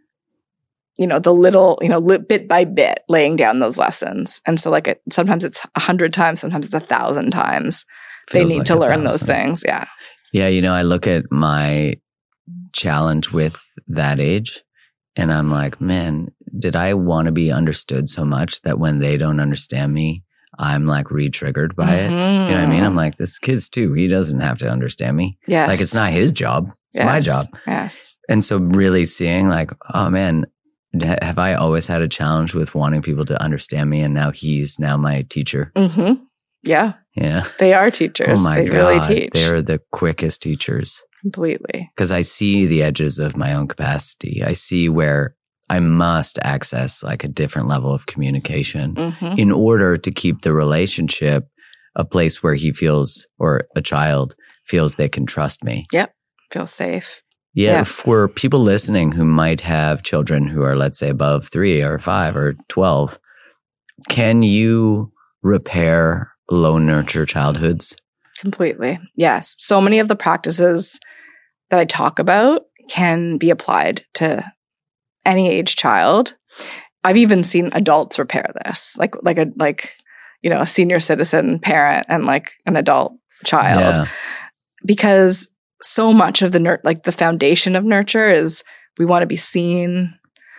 you know, the little, you know, li- bit by bit, laying down those lessons. And so like it, sometimes it's a hundred times, sometimes it's a thousand times. Feels they need like to learn those things. Yeah. Yeah. You know, I look at my challenge with that age and I'm like, man, did I want to be understood so much that when they don't understand me, I'm like re-triggered by mm-hmm. it? You know what I mean? I'm like, this kid's two. He doesn't have to understand me. Yes. Like it's not his job. It's yes. my job. Yes. And so really seeing like, oh man, have I always had a challenge with wanting people to understand me? And now he's now my teacher. Mm-hmm. Yeah. Yeah. They are teachers. Oh my they God. really teach. They're the quickest teachers. Completely. Because I see the edges of my own capacity. I see where I must access like a different level of communication mm-hmm. in order to keep the relationship a place where he feels, or a child feels they can trust me. Yep. Feel safe. Yeah, yeah, for people listening who might have children who are, let's say, above three or five or twelve, can you repair low nurture childhoods? Completely. Yes. So many of the practices that I talk about can be applied to any age child. I've even seen adults repair this, like like a like you know a senior citizen parent and like an adult child, yeah. because so much of the nur- like the foundation of nurture is we want to be seen.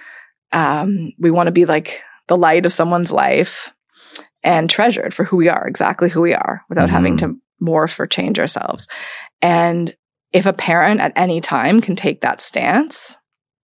Um, we want to be like the light of someone's life and treasured for who we are, exactly who we are, without mm-hmm. having to morph or change ourselves. And if a parent at any time can take that stance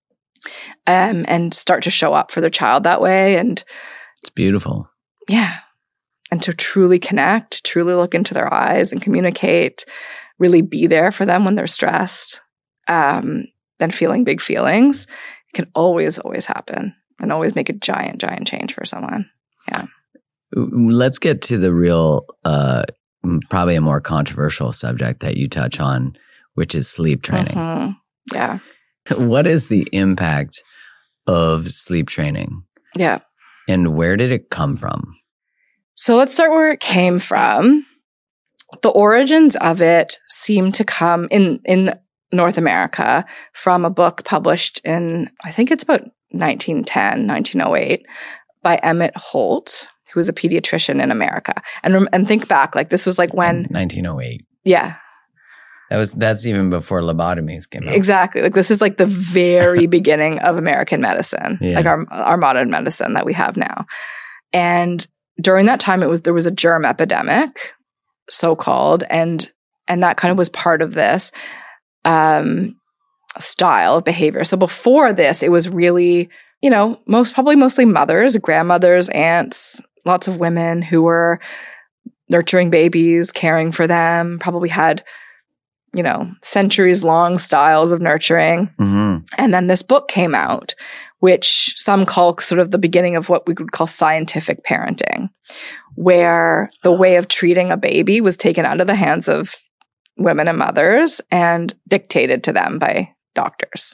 um, and start to show up for their child that way, and it's beautiful. Yeah. And to truly connect, truly look into their eyes and communicate, really be there for them when they're stressed, um, then feeling big feelings, it can always, always happen and always make a giant, giant change for someone. Yeah. Let's get to the real uh, probably a more controversial subject that you touch on, which is sleep training. Mhm. Yeah. What is the impact of sleep training Yeah. and where did it come from? So let's start where it came from. The origins of it seem to come in, in North America from a book published in, I think it's about nineteen ten, nineteen oh eight by Emmett Holt, who was a pediatrician in America. And rem- and think back, like this was like when, nineteen oh eight. yeah, That was that's even before lobotomies came out. exactly. Like this is like the very beginning of American medicine, Yeah. like our our modern medicine that we have now. And during that time, it was there was a germ epidemic, so called, and and that kind of was part of this um, style of behavior. So before this, it was really, you know, most probably mostly mothers, grandmothers, aunts, lots of women who were nurturing babies, caring for them, probably had, you know, centuries long styles of nurturing. Mm-hmm. And then this book came out, which some call sort of the beginning of what we would call scientific parenting, where the way of treating a baby was taken out of the hands of women and mothers and dictated to them by doctors.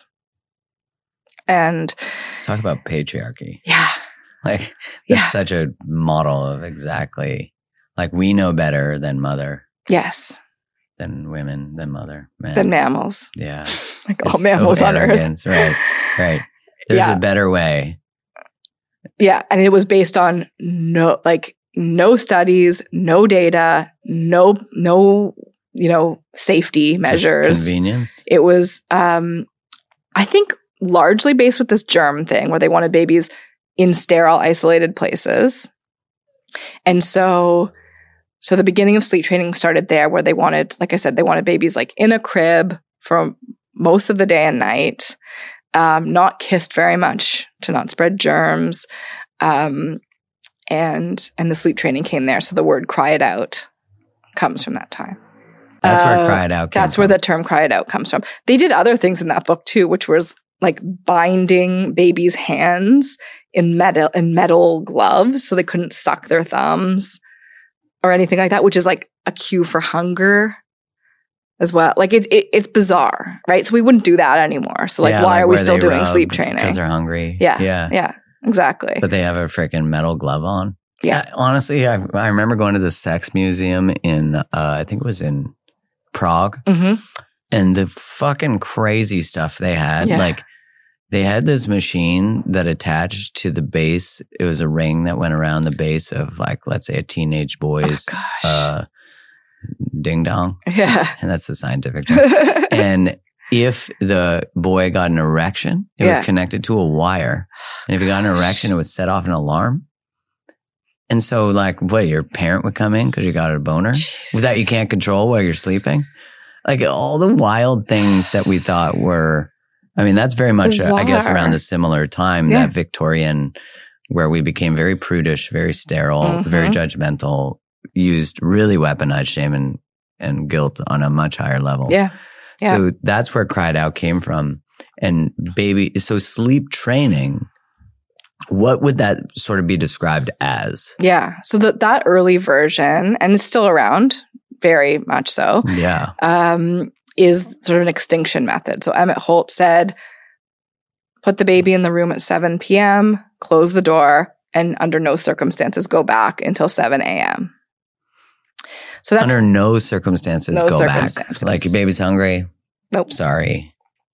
And Talk about patriarchy. yeah, Like that's Yeah. such a model of exactly like we know better than mother, yes, than women, than mother, man. than mammals, Yeah. like It's all mammals so on Earth. arrogant. Right. Right. There's Yeah. a better way. Yeah, and it was based on no, like no studies, no data, no, no, you know, safety Just measures. Convenience. It was, um, I think, largely based with this germ thing where they wanted babies in sterile, isolated places. And so, so the beginning of sleep training started there where they wanted, like I said, they wanted babies like in a crib for most of the day and night, um, not kissed very much to not spread germs. Um, and, and the sleep training came there. So the word cry it out comes from that time. That's where Uh, cry it out came That's where from. the term cry it out comes from. They did other things in that book too, which was like binding babies' hands in metal in metal gloves so they couldn't suck their thumbs or anything like that, which is like a cue for hunger as well. Like it, it it's bizarre, right? So we wouldn't do that anymore. So like, Yeah, why are we where still they doing rub sleep training? Because they're hungry. Yeah. Yeah. Yeah, exactly. But they have a freaking metal glove on. Yeah. Uh, honestly, I, I remember going to the sex museum in, uh, I think it was in Prague, hmm and the fucking crazy stuff they had. Yeah. Like, they had this machine that attached to the base. It was a ring that went around the base of, like, let's say a teenage Oh, boy's gosh. uh, ding dong. yeah. And that's the scientific term. And if the boy got an erection, it was Yeah. connected to a wire. And if he got an erection, it would set off an alarm. And so, like, what, your parent would come in because you got a boner Jesus. that you can't control while you're sleeping? Like, all the wild things that we thought were, I mean, that's very much, uh, I guess, Bizarre. around the similar time, Yeah. that Victorian, where we became very prudish, very sterile, Mhm. very judgmental, used really weaponized shame and, and guilt on a much higher level. Yeah. Yeah. So that's where Cried Out came from. And baby, so sleep training, what would that sort of be described as? Yeah. So that that early version, and it's still around, very much so, Yeah. um, is sort of an extinction method. So Emmett Holt said, put the baby in the room at seven p.m., close the door, and under no circumstances go back until seven a.m. So that's Under no circumstances No go circumstances. back. Like, your baby's hungry. nope. Sorry.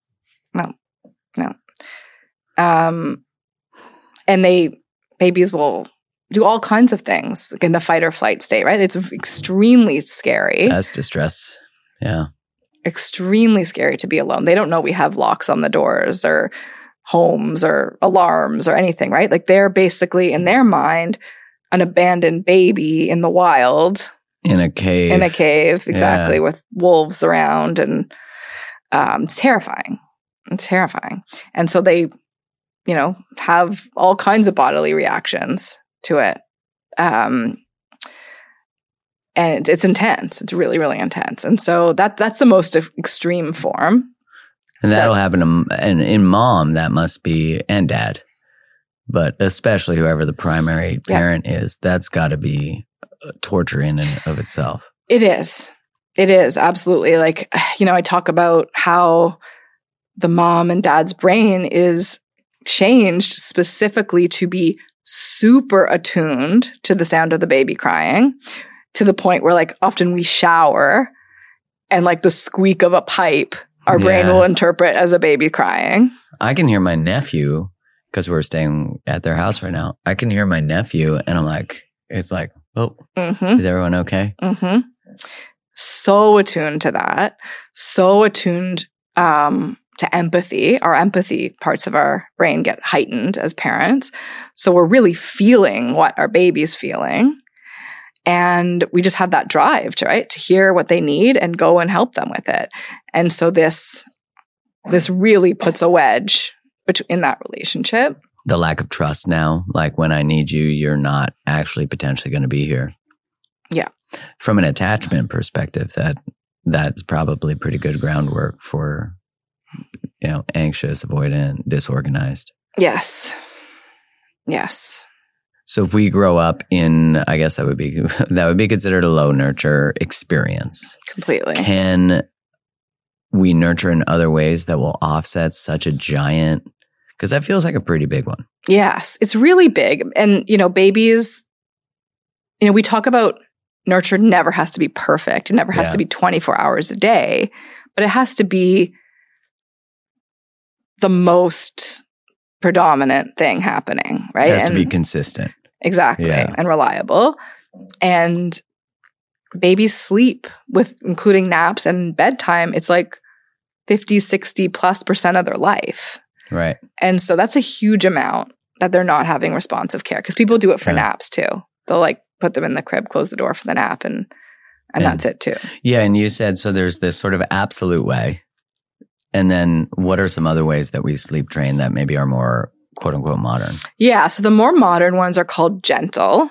Um, and they babies will do all kinds of things like in the fight or flight state, right? It's extremely scary. That's distress. Yeah. extremely scary to be alone. They don't know we have locks on the doors or homes or alarms or anything, right? Like they're basically in their mind an abandoned baby in the wild, In a cave. in a cave, exactly, Yeah. with wolves around, and um, it's terrifying. It's terrifying, and so they, you know, have all kinds of bodily reactions to it. Um, and it's, it's intense. It's really, really intense. And so that that's the most extreme form. And that'll happen to, and in mom, that must be, and dad, but especially whoever the primary Yeah. parent is, that's got to be torture in and of itself. It is. It is, absolutely. Like, you know, I talk about how the mom and dad's brain is changed specifically to be super attuned to the sound of the baby crying, to the point where like often we shower and like the squeak of a pipe, our Yeah. brain will interpret as a baby crying. I can hear my nephew, because we're staying at their house right now. I can hear my nephew and I'm like, it's like, oh, Mm-hmm. is everyone okay? Mm-hmm. So attuned to that, so attuned um, to empathy. Our empathy parts of our brain get heightened as parents. So we're really feeling what our baby's feeling. And we just have that drive to, right, to hear what they need and go and help them with it. And so this, this really puts a wedge between in that relationship. The lack of trust now, like when I need you, you're not actually potentially going to be here. Yeah. From an attachment perspective, that that's probably pretty good groundwork for, you know, anxious, avoidant, disorganized. Yes. Yes. So if we grow up in, I guess that would be that would be considered a low nurture experience. Completely. Can we nurture in other ways that will offset such a giant? Because that feels like a pretty big one. Yes, it's really big. And, you know, babies, you know, we talk about nurture never has to be perfect. It never has Yeah. to be twenty-four hours a day, but it has to be the most predominant thing happening, right? It has to And- be consistent. Exactly. Yeah. And reliable. And babies sleep with including naps and bedtime. It's like fifty, sixty plus percent of their life. Right. And so that's a huge amount that they're not having responsive care because people do it for Yeah. naps too. They'll like put them in the crib, close the door for the nap, and and, And- that's it too. Yeah. And you said, so there's this sort of absolute way. And then what are some other ways that we sleep train that maybe are more quote unquote modern? Yeah. So the more modern ones are called gentle,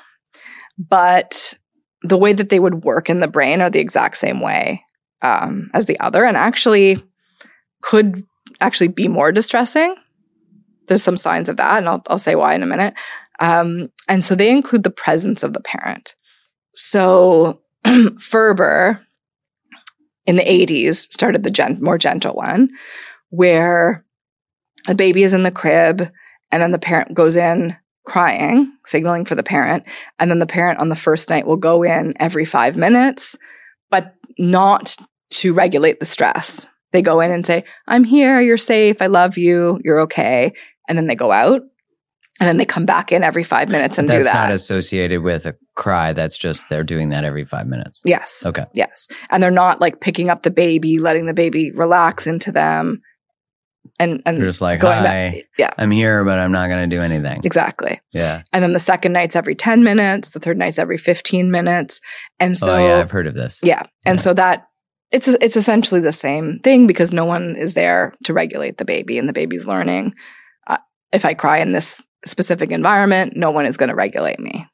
but the way that they would work in the brain are the exact same way um, as the other, and actually could actually be more distressing. There's some signs of that, and I'll, I'll say why in a minute. Um, and so they include the presence of the parent. So Ferber in the eighties started the gen- more gentle one, where a baby is in the crib and then the parent goes in crying, signaling for the parent. And then the parent on the first night will go in every five minutes, but not to regulate the stress. They go in and say, I'm here, you're safe, I love you, you're okay. And then they go out. And then they come back in every five minutes and That's do that. not associated with a cry. That's just they're doing that every five minutes. Yes. Okay. Yes. And they're not like picking up the baby, letting the baby relax into them. And, and They're just like, going hi, back. Yeah, I'm here, but I'm not going to do anything. exactly. Yeah. And then the second night's every ten minutes. The third night's every fifteen minutes. And so, oh, yeah. I've heard of this. yeah. And Yeah. so that it's, it's essentially the same thing because no one is there to regulate the baby and the baby's learning. Uh, if I cry in this specific environment, no one is going to regulate me.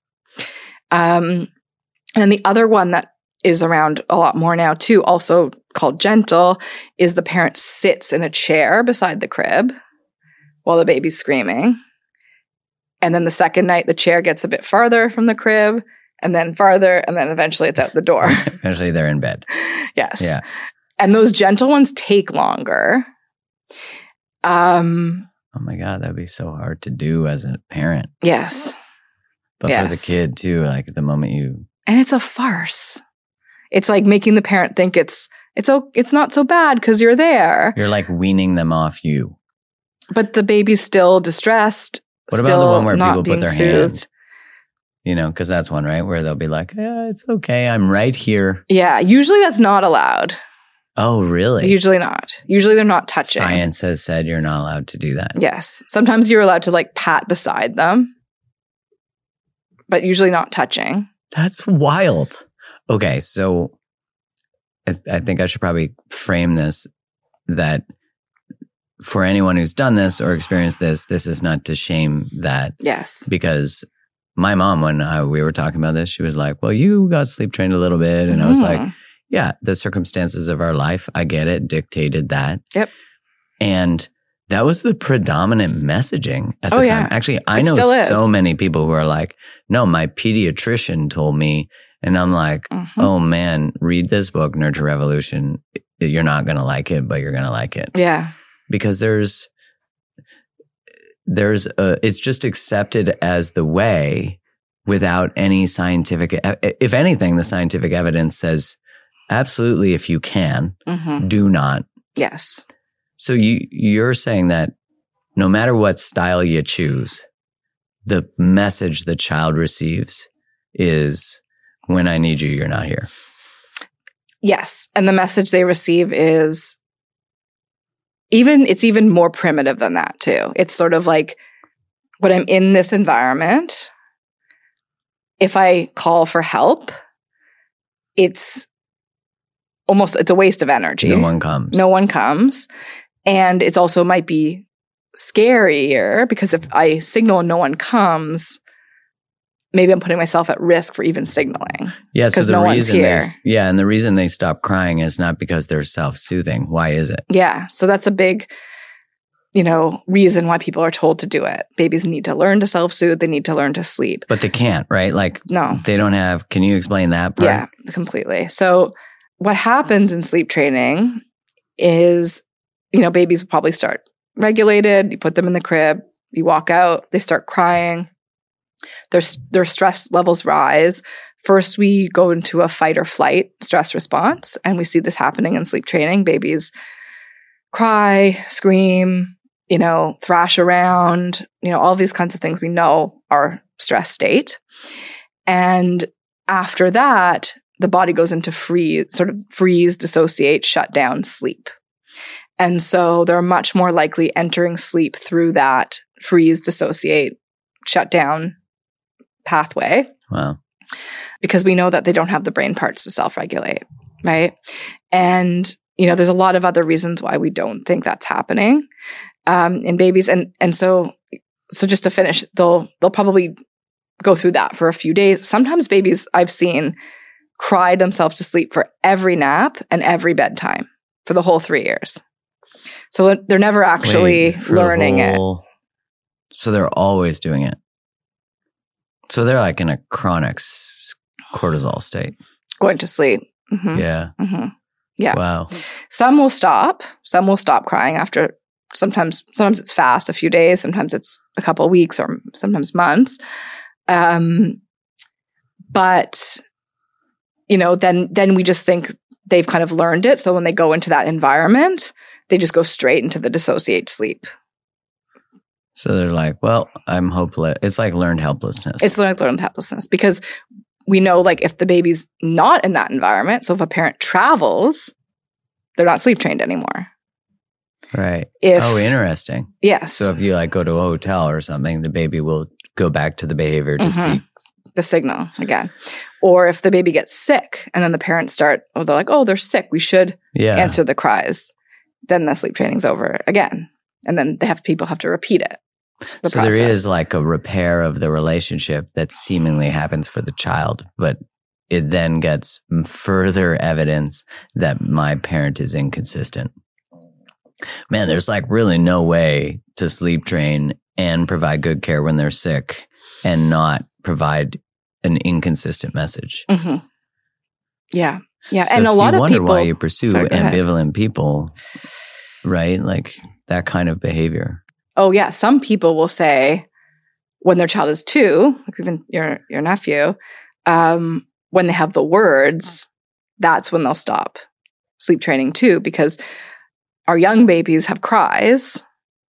Um, and the other one that is around a lot more now too, also called gentle, is the parent sits in a chair beside the crib while the baby's screaming. And then the second night, the chair gets a bit farther from the crib and then farther, and then eventually it's out the door. Eventually they're in bed. Yes. Yeah. And those gentle ones take longer. Um, Oh my God. That'd be so hard to do as a parent. yes. But Yes. for the kid too, like the moment you, And it's a farce. It's like making the parent think it's it's o- it's not so bad because you're there, you're like weaning them off you. but the baby's still distressed. What still about the one where not people put being their soothed. hands? You know, because that's one, right? Where they'll be like, yeah, it's okay. I'm right here. Yeah, usually that's not allowed. Oh, really? Usually not. Usually they're not touching. Science has said you're not allowed to do that. Yes. Sometimes you're allowed to like pat beside them, but usually not touching. That's wild. Okay, so I, I think I should probably frame this that for anyone who's done this or experienced this, this is not to shame that, Yes. because my mom, when I, we were talking about this, she was like, well, you got sleep trained a little bit. And I was like, Mhm. yeah, the circumstances of our life, I get it, dictated that. Yep. And that was the predominant messaging at the Oh, time. yeah. Actually, I It know still is. so many people who are like, no, my pediatrician told me And I'm like, Mm-hmm. oh man, read this book, Nurture Revolution. You're not going to like it, but you're going to like it. Yeah. Because there's, there's a, it's just accepted as the way without any scientific, if anything, the scientific evidence says, absolutely, if you can, Mm-hmm. do not. Yes. So you, you're saying that no matter what style you choose, the message the child receives is, when I need you, you're not here. Yes. And the message they receive is even, it's even more primitive than that too. It's sort of like, when I'm in this environment, if I call for help, it's almost, it's a waste of energy. No one comes. No one comes. And it's also might be scarier because if I signal and no one comes, maybe I'm putting myself at risk for even signaling. Yeah, so the no one's reason here. they, yeah, and the reason they stop crying is not because they're self-soothing. Why is it? Yeah. So that's a big, you know, reason why people are told to do it. Babies need to learn to self-soothe. They need to learn to sleep. But they can't, right? Like, No. they don't have, can you explain that part? Yeah, completely. So what happens in sleep training is, you know, babies will probably start regulated. You put them in the crib, you walk out, they start crying. Their, their stress levels rise. First, we go into a fight or flight stress response, and we see this happening in sleep training. Babies cry, scream, you know, thrash around, you know, all these kinds of things we know are stress state. And after that, the body goes into freeze, sort of freeze, dissociate, shut down, sleep. And so they're much more likely entering sleep through that freeze, dissociate, shut down pathway. Wow. Because we know that they don't have the brain parts to self-regulate, right? And, you know, there's a lot of other reasons why we don't think that's happening um, in babies. And and so so just to finish, they'll they'll probably go through that for a few days. Sometimes babies I've seen cry themselves to sleep for every nap and every bedtime for the whole three years. So they're never actually Wait, for the learning whole- it. So they're always doing it. So they're like in a chronic s- cortisol state. going to sleep. Mm-hmm. Yeah. Mm-hmm. Yeah. Wow. Some will stop. Some will stop crying after sometimes, sometimes it's fast, a few days. Sometimes it's a couple of weeks or sometimes months. Um, but, you know, then, then we just think they've kind of learned it. So when they go into that environment, they just go straight into the dissociate sleep. So they're like, well, I'm hopeless. It's like learned helplessness. It's like learned helplessness because we know, like, if the baby's not in that environment, so if a parent travels, they're not sleep trained anymore. right. If, Oh, interesting. Yes. So if you like go to a hotel or something, the baby will go back to the behavior to Mhm. seek. the signal again. Or if the baby gets sick and then the parents start, oh, they're like, oh, they're sick, we should Yeah. answer the cries. Then the sleep training's over again. And then they have people have to repeat it. The So process. there is like a repair of the relationship that seemingly happens for the child, but it then gets further evidence that my parent is inconsistent. Man, there's like really no way to sleep train and provide good care when they're sick and not provide an inconsistent message. Mhm. Yeah. Yeah. So and a if lot you of wonder people. why you pursue Sorry, go ahead. ambivalent people, right? Like that kind of behavior. Oh, yeah. Some people will say when their child is two, like even your, your nephew, um, when they have the words, that's when they'll stop sleep training too, because our young babies have cries,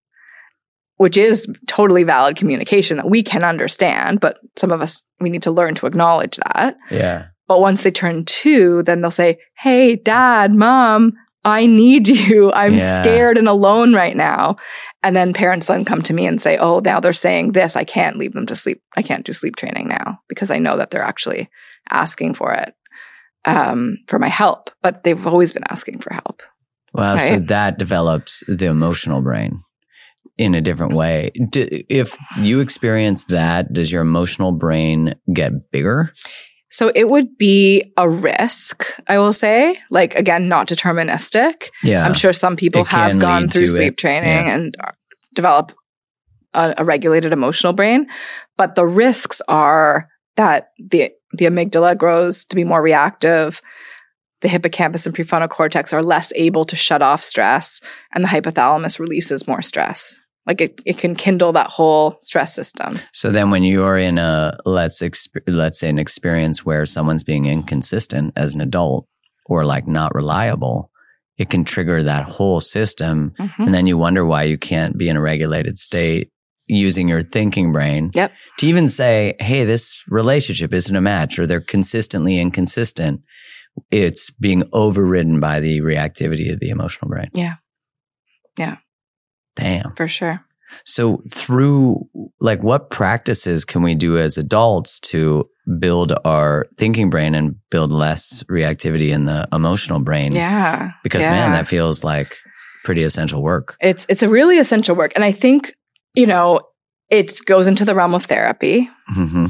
which is totally valid communication that we can understand, but some of us, we need to learn to acknowledge that. Yeah. But once they turn two, then they'll say, hey, dad, mom, I need you. I'm Yeah. scared and alone right now. And then parents then come to me and say, oh, now they're saying this. I can't leave them to sleep. I can't do sleep training now because I know that they're actually asking for it, um, for my help. But they've always been asking for help. Wow. So Right. that develops the emotional brain in a different way. D- if you experience that, does your emotional brain get bigger? So it would be a risk, I will say. Like, again, not deterministic. Yeah. I'm sure some people It can have gone lead through to sleep it. training Yeah. and develop a, a regulated emotional brain. But the risks are that the the amygdala grows to be more reactive. The hippocampus and prefrontal cortex are less able to shut off stress, and the hypothalamus releases more stress. Like it, it can kindle that whole stress system. So then when you're in a, let's exp- let's say an experience where someone's being inconsistent as an adult or like not reliable, it can trigger that whole system. Mm-hmm. And then you wonder why you can't be in a regulated state using your thinking brain Yep. to even say, hey, this relationship isn't a match, or they're consistently inconsistent. It's being overridden by the reactivity of the emotional brain. Yeah. Yeah. Damn. For sure. So through like what practices can we do as adults to build our thinking brain and build less reactivity in the emotional brain? Yeah. Because yeah. man, that feels like pretty essential work. It's it's a really essential work. And I think, you know, it goes into the realm of therapy. Mm-hmm.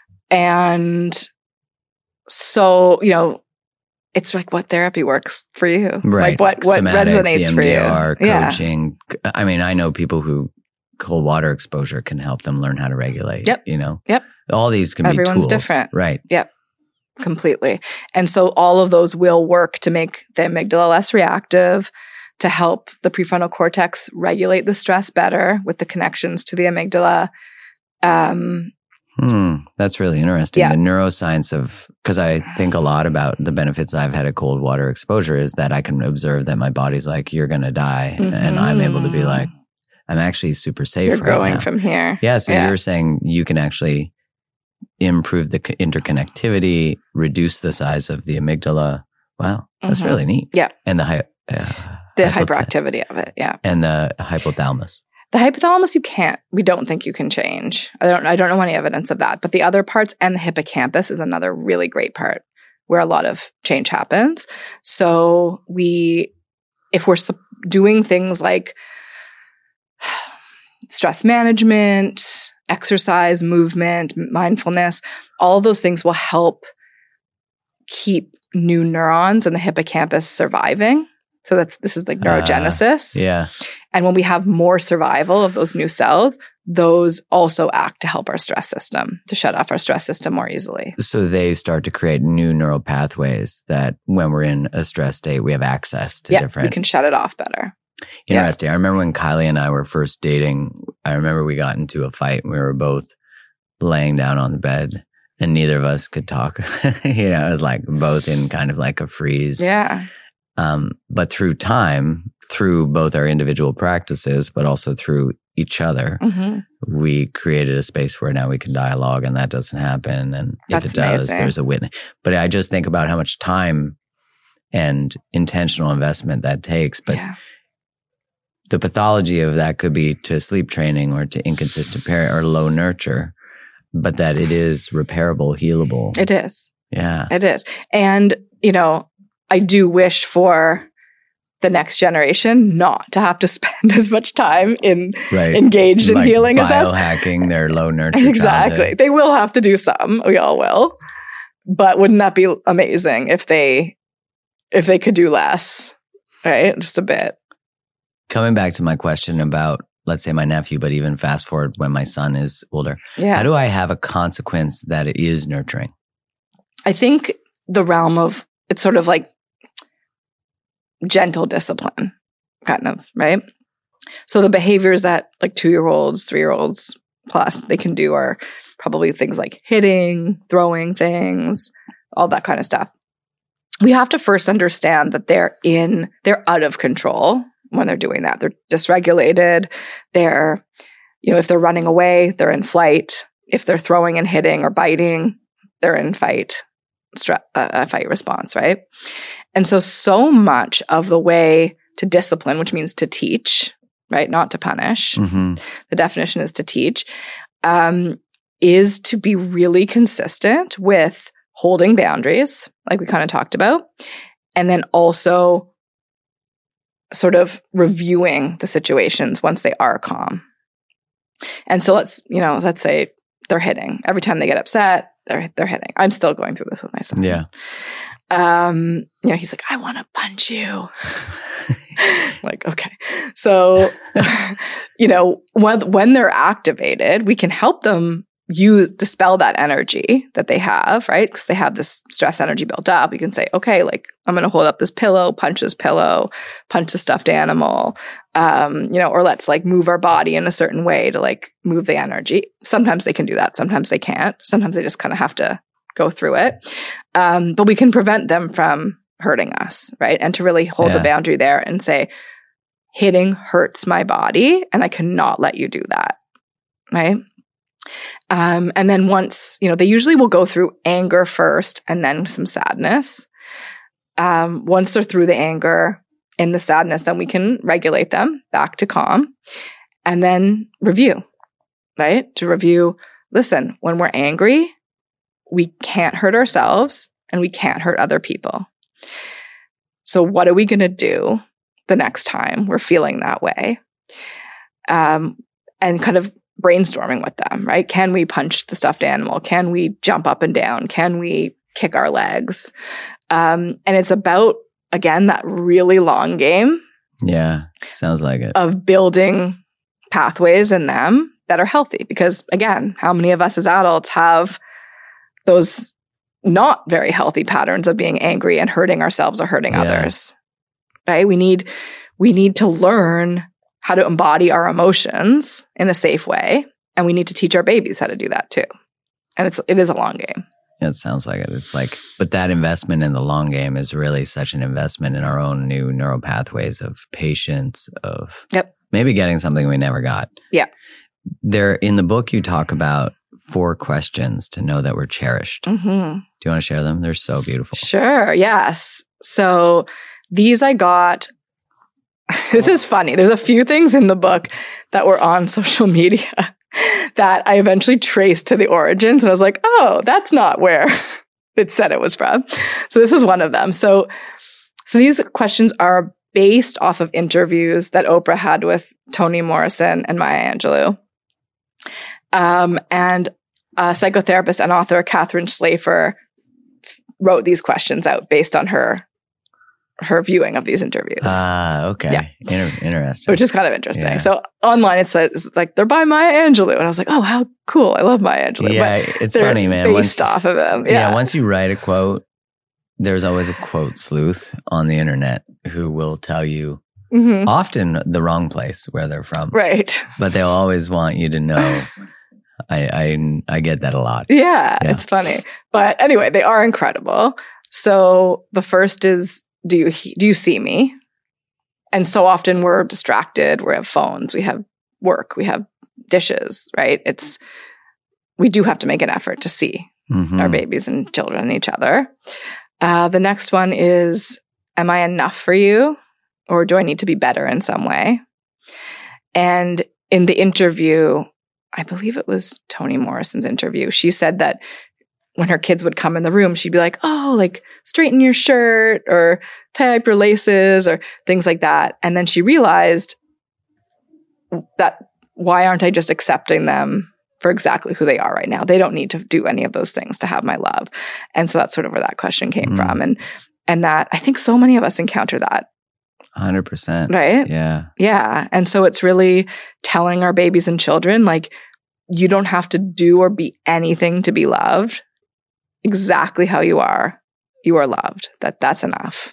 And so, you know, it's like what therapy works for you. Right. Like what, what Somatics, resonates for E M D R, you. Yeah. coaching. I mean, I know people who cold water exposure can help them learn how to regulate. Yep. You know? Yep. All these can Everyone's be tools. different. Right. Yep. Completely. And so all of those will work to make the amygdala less reactive, to help the prefrontal cortex regulate the stress better with the connections to the amygdala. Um, Hmm, that's really interesting. Yeah. The neuroscience of, because I think a lot about the benefits I've had of cold water exposure is that I can observe that my body's like, you're going to die. Mm-hmm. And I'm able to be like, I'm actually super safe you're right growing now. from here. Yeah. So Yeah. you're saying you can actually improve the c- interconnectivity, reduce the size of the amygdala. Wow. That's Mhm. really neat. Yeah. And the, hy- uh, The hypoth- hyperactivity of it. Yeah. and the hypothalamus. The hypothalamus, you can't, we don't think you can change. I don't, I don't know any evidence of that, but the other parts and the hippocampus is another really great part where a lot of change happens. So we, if we're su- doing things like stress management, exercise, movement, mindfulness, all of those things will help keep new neurons in the hippocampus surviving. So that's, this is like neurogenesis. Uh, yeah. And when we have more survival of those new cells, those also act to help our stress system, to shut off our stress system more easily. So they start to create new neural pathways that when we're in a stress state, we have access to Yeah, different. we can shut it off better. Interesting. Yeah. I remember when Kylie and I were first dating, I remember we got into a fight and we were both laying down on the bed and neither of us could talk. You know, it was like both in kind of like a freeze. Yeah. Um, but through time, through both our individual practices, but also through each other, Mm-hmm. we created a space where now we can dialogue and that doesn't happen. And if That's it does, amazing. there's a witness. But I just think about how much time and intentional investment that takes. But yeah. the pathology of that could be to sleep training or to inconsistent parent or low nurture, but that it is repairable, healable. It is. Yeah. It is. And, you know, I do wish for the next generation not to have to spend as much time in Right. engaged in Like healing as us. biohacking their low nurture. Exactly. childhood. They will have to do some. We all will. But wouldn't that be amazing if they if they could do less? Right? Just a bit. Coming back to my question about, let's say my nephew, but even fast forward when my son is older, Yeah. how do I have a consequence that it is nurturing? I think the realm of it's sort of like gentle discipline, kind of, right? So the behaviors that like two-year-olds, three-year-olds plus they can do are probably things like hitting, throwing things, all that kind of stuff. We have to first understand that they're in, they're out of control when they're doing that. They're dysregulated. They're, you know, if they're running away, they're in flight. If they're throwing and hitting or biting, they're in fight, stre- uh, fight response, right? And so, so much of the way to discipline, which means to teach, right? Not to punish. Mm-hmm. The definition is to teach, um, is to be really consistent with holding boundaries, like we kind of talked about, and then also sort of reviewing the situations once they are calm. And so let's, you know, let's say they're hitting. Every time they get upset, they're they're hitting. I'm still going through this with my son. Yeah. Um, you know, he's like, I want to punch you. Like, okay. So, you know, when, when they're activated, we can help them use, dispel that energy that they have, right? Because they have this stress energy built up. You can say, okay, like I'm going to hold up this pillow, punch this pillow, punch the stuffed animal, um, you know, or let's like move our body in a certain way to like move the energy. Sometimes they can do that. Sometimes they can't. Sometimes they just kind of have to go through it. Um, but we can prevent them from hurting us, right? And to really hold Yeah. the boundary there and say, hitting hurts my body and I cannot let you do that, right? Um, and then once, you know, they usually will go through anger first and then some sadness. Um, once they're through the anger and the sadness, then we can regulate them back to calm and then review, right? To review, listen, when we're angry, we can't hurt ourselves and we can't hurt other people. So what are we going to do the next time we're feeling that way? Um, and kind of brainstorming with them, right? Can we punch the stuffed animal? Can we jump up and down? Can we kick our legs? Um, and it's about, again, that really long game Yeah. Sounds like it. of building pathways in them that are healthy. Because again, how many of us as adults have those not very healthy patterns of being angry and hurting ourselves or hurting Yeah. others, right? We need, we need to learn how to embody our emotions in a safe way. And we need to teach our babies how to do that too. And it's, it is a long game. Yeah, it sounds like it. It's like, but that investment in the long game is really such an investment in our own new neural pathways of patience, of Yep. maybe getting something we never got. Yeah. There, in the book, you talk about four questions to know that we're cherished. Mm-hmm. Do you want to share them? They're so beautiful. Sure. Yes. So these I got. This is funny. There's a few things in the book that were on social media that I eventually traced to the origins. And I was like, oh, that's not where it said it was from. So this is one of them. So, so these questions are based off of interviews that Oprah had with Toni Morrison and Maya Angelou. Um, and a psychotherapist and author, Catherine Schlafer, wrote these questions out based on her her viewing of these interviews. Ah, okay. Yeah. Inter- interesting. Which is kind of interesting. Yeah. So online it says it's like they're by Maya Angelou. And I was like, oh, how cool. I love Maya Angelou. yeah, But it's they're funny, man. based Once- off of them. yeah. Yeah. Once you write a quote, there's always a quote sleuth on the internet who will tell you Mhm. often the wrong place where they're from. Right. But they'll always want you to know. I, I I get that a lot. Yeah, Yeah. it's funny. But anyway, they are incredible. So the first is, do you he- do you see me? And so often we're distracted. We have phones. We have work. We have dishes. Right? It's we do have to make an effort to see Mhm. our babies and children and each other. Uh, the next one is, am I enough for you? Or do I need to be better in some way? And in the interview, I believe it was Toni Morrison's interview, she said that when her kids would come in the room, she'd be like, oh, like straighten your shirt or tie up your laces or things like that. And then she realized that why aren't I just accepting them for exactly who they are right now? They don't need to do any of those things to have my love. And so that's sort of where that question came Mm. from. And and that I think so many of us encounter that, one hundred percent. right? Yeah. Yeah. And so it's really telling our babies and children, like, you don't have to do or be anything to be loved. Exactly how you are, you are loved. That that's enough.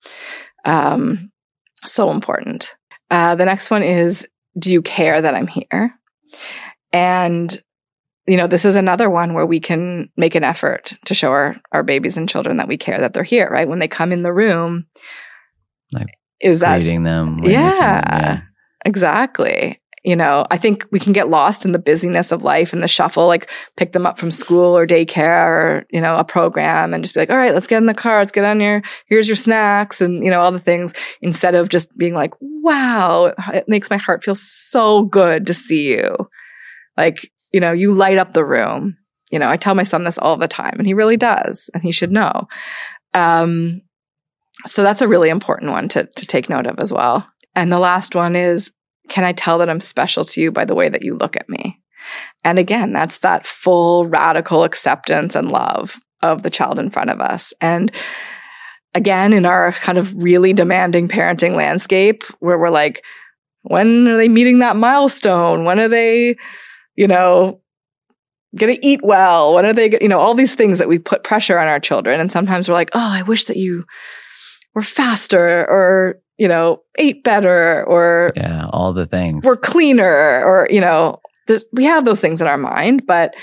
Um, so important. Uh, the next one is, do you care that I'm here? And, you know, this is another one where we can make an effort to show our, our babies and children that we care, that they're here, right? When they come in the room, Like is that Greeting them. witnessing them, yeah, exactly. You know, I think we can get lost in the busyness of life and the shuffle, like pick them up from school or daycare or, you know, a program and just be like, all right, let's get in the car. Let's get on your, here's your snacks and, you know, all the things, instead of just being like, wow, it makes my heart feel so good to see you. Like, you know, you light up the room. You know, I tell my son this all the time and he really does. And he should know. Um, so that's a really important one to, to take note of as well. And the last one is, can I tell that I'm special to you by the way that you look at me? And again, that's that full radical acceptance and love of the child in front of us. And again, in our kind of really demanding parenting landscape where we're like, when are they meeting that milestone? When are they, you know, going to eat well? When are they, you know, all these things that we put pressure on our children. And sometimes we're like, oh, I wish that you were faster or, you know, ate better or yeah, all the things. We're cleaner or, you know, we have those things in our mind, but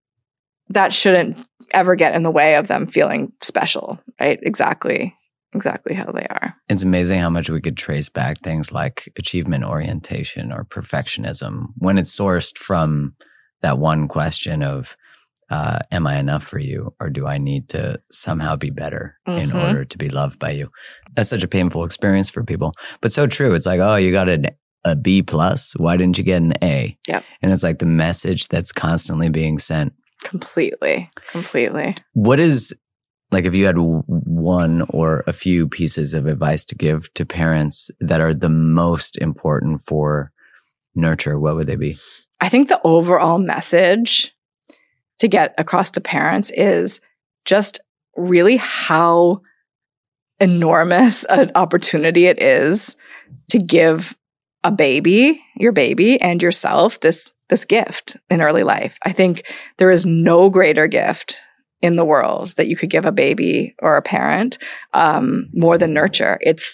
that shouldn't ever get in the way of them feeling special, right? Exactly. Exactly how they are. It's amazing how much we could trace back things like achievement orientation or perfectionism when it's sourced from that one question of, uh, am I enough for you? Or do I need to somehow be better mm-hmm. in order to be loved by you? That's such a painful experience for people, but so true. It's like, oh, you got an, a B plus. Why didn't you get an A? Yep. And it's like the message that's constantly being sent. Completely. Completely. What is, like, if you had one or a few pieces of advice to give to parents that are the most important for nurture, what would they be? I think the overall message to get across to parents is just really how enormous an opportunity it is to give a baby, your baby, and yourself this this gift in early life. I think there is no greater gift in the world that you could give a baby or a parent um, more than nurture. It's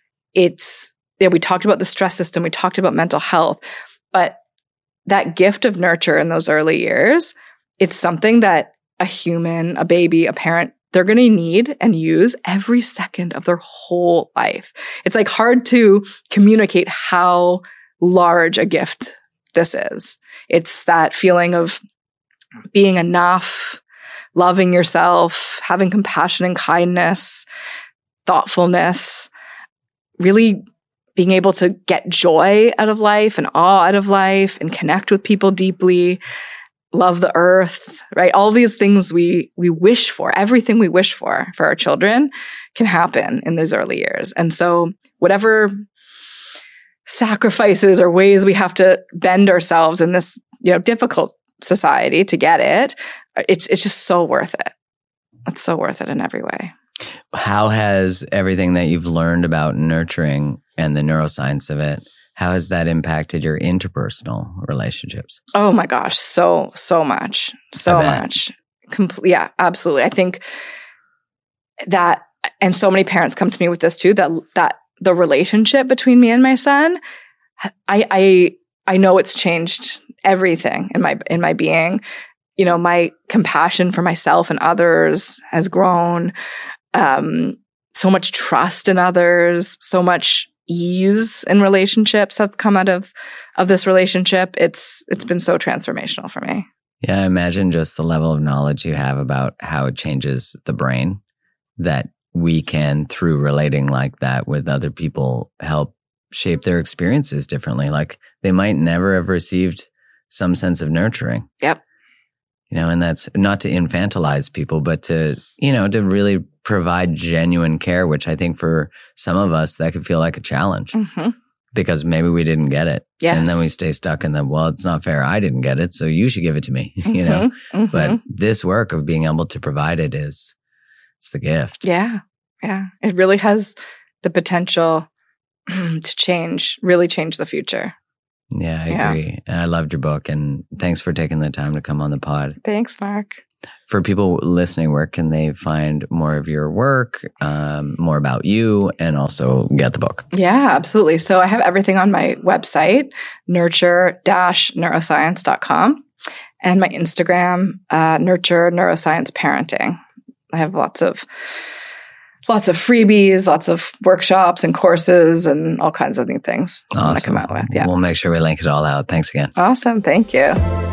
it's yeah, we talked about the stress system, we talked about mental health, but that gift of nurture in those early years, it's something that a human, a baby, a parent, they're going to need and use every second of their whole life. It's like hard to communicate how large a gift this is. It's that feeling of being enough, loving yourself, having compassion and kindness, thoughtfulness, really being able to get joy out of life and awe out of life and connect with people deeply, love the earth, right? All these things we we wish for, everything we wish for for our children can happen in those early years. And so whatever sacrifices or ways we have to bend ourselves in this, you know, difficult society to get it, it's it's just so worth it. It's so worth it in every way. How has everything that you've learned about nurturing and the neuroscience of it, how has that impacted your interpersonal relationships? Oh my gosh, so, so much. So much. Complete, yeah, absolutely. I think that, and so many parents come to me with this too, that that the relationship between me and my son, I I I know it's changed everything in my in my being. You know, my compassion for myself and others has grown. Um, so much trust in others, so much ease in relationships have come out of of this relationship. It's it's been so transformational for me. Yeah, I imagine just the level of knowledge you have about how it changes the brain, that we can, through relating like that with other people, help shape their experiences differently. Like they might never have received some sense of nurturing. Yep. You know, and that's not to infantilize people, but to, you know, to really provide genuine care, which I think for some of us, that could feel like a challenge mm-hmm. because maybe we didn't get it. Yes. And then we stay stuck in the, well, it's not fair. I didn't get it, so you should give it to me, mm-hmm. you know? Mm-hmm. But this work of being able to provide it is, it's the gift. Yeah. Yeah. It really has the potential to change, really change the future. Yeah, I yeah. agree. And I loved your book, and thanks for taking the time to come on the pod. Thanks, Mark. For people listening, where can they find more of your work, um, more about you, and also get the book? Yeah, absolutely. So I have everything on my website, nurture dash neuroscience dot com, and my Instagram, uh, Nurture Neuroscience Parenting. I have lots of Lots of freebies, lots of workshops and courses and all kinds of new things awesome. I come out with. Yeah. We'll make sure we link it all out. Thanks again. Awesome. Thank you.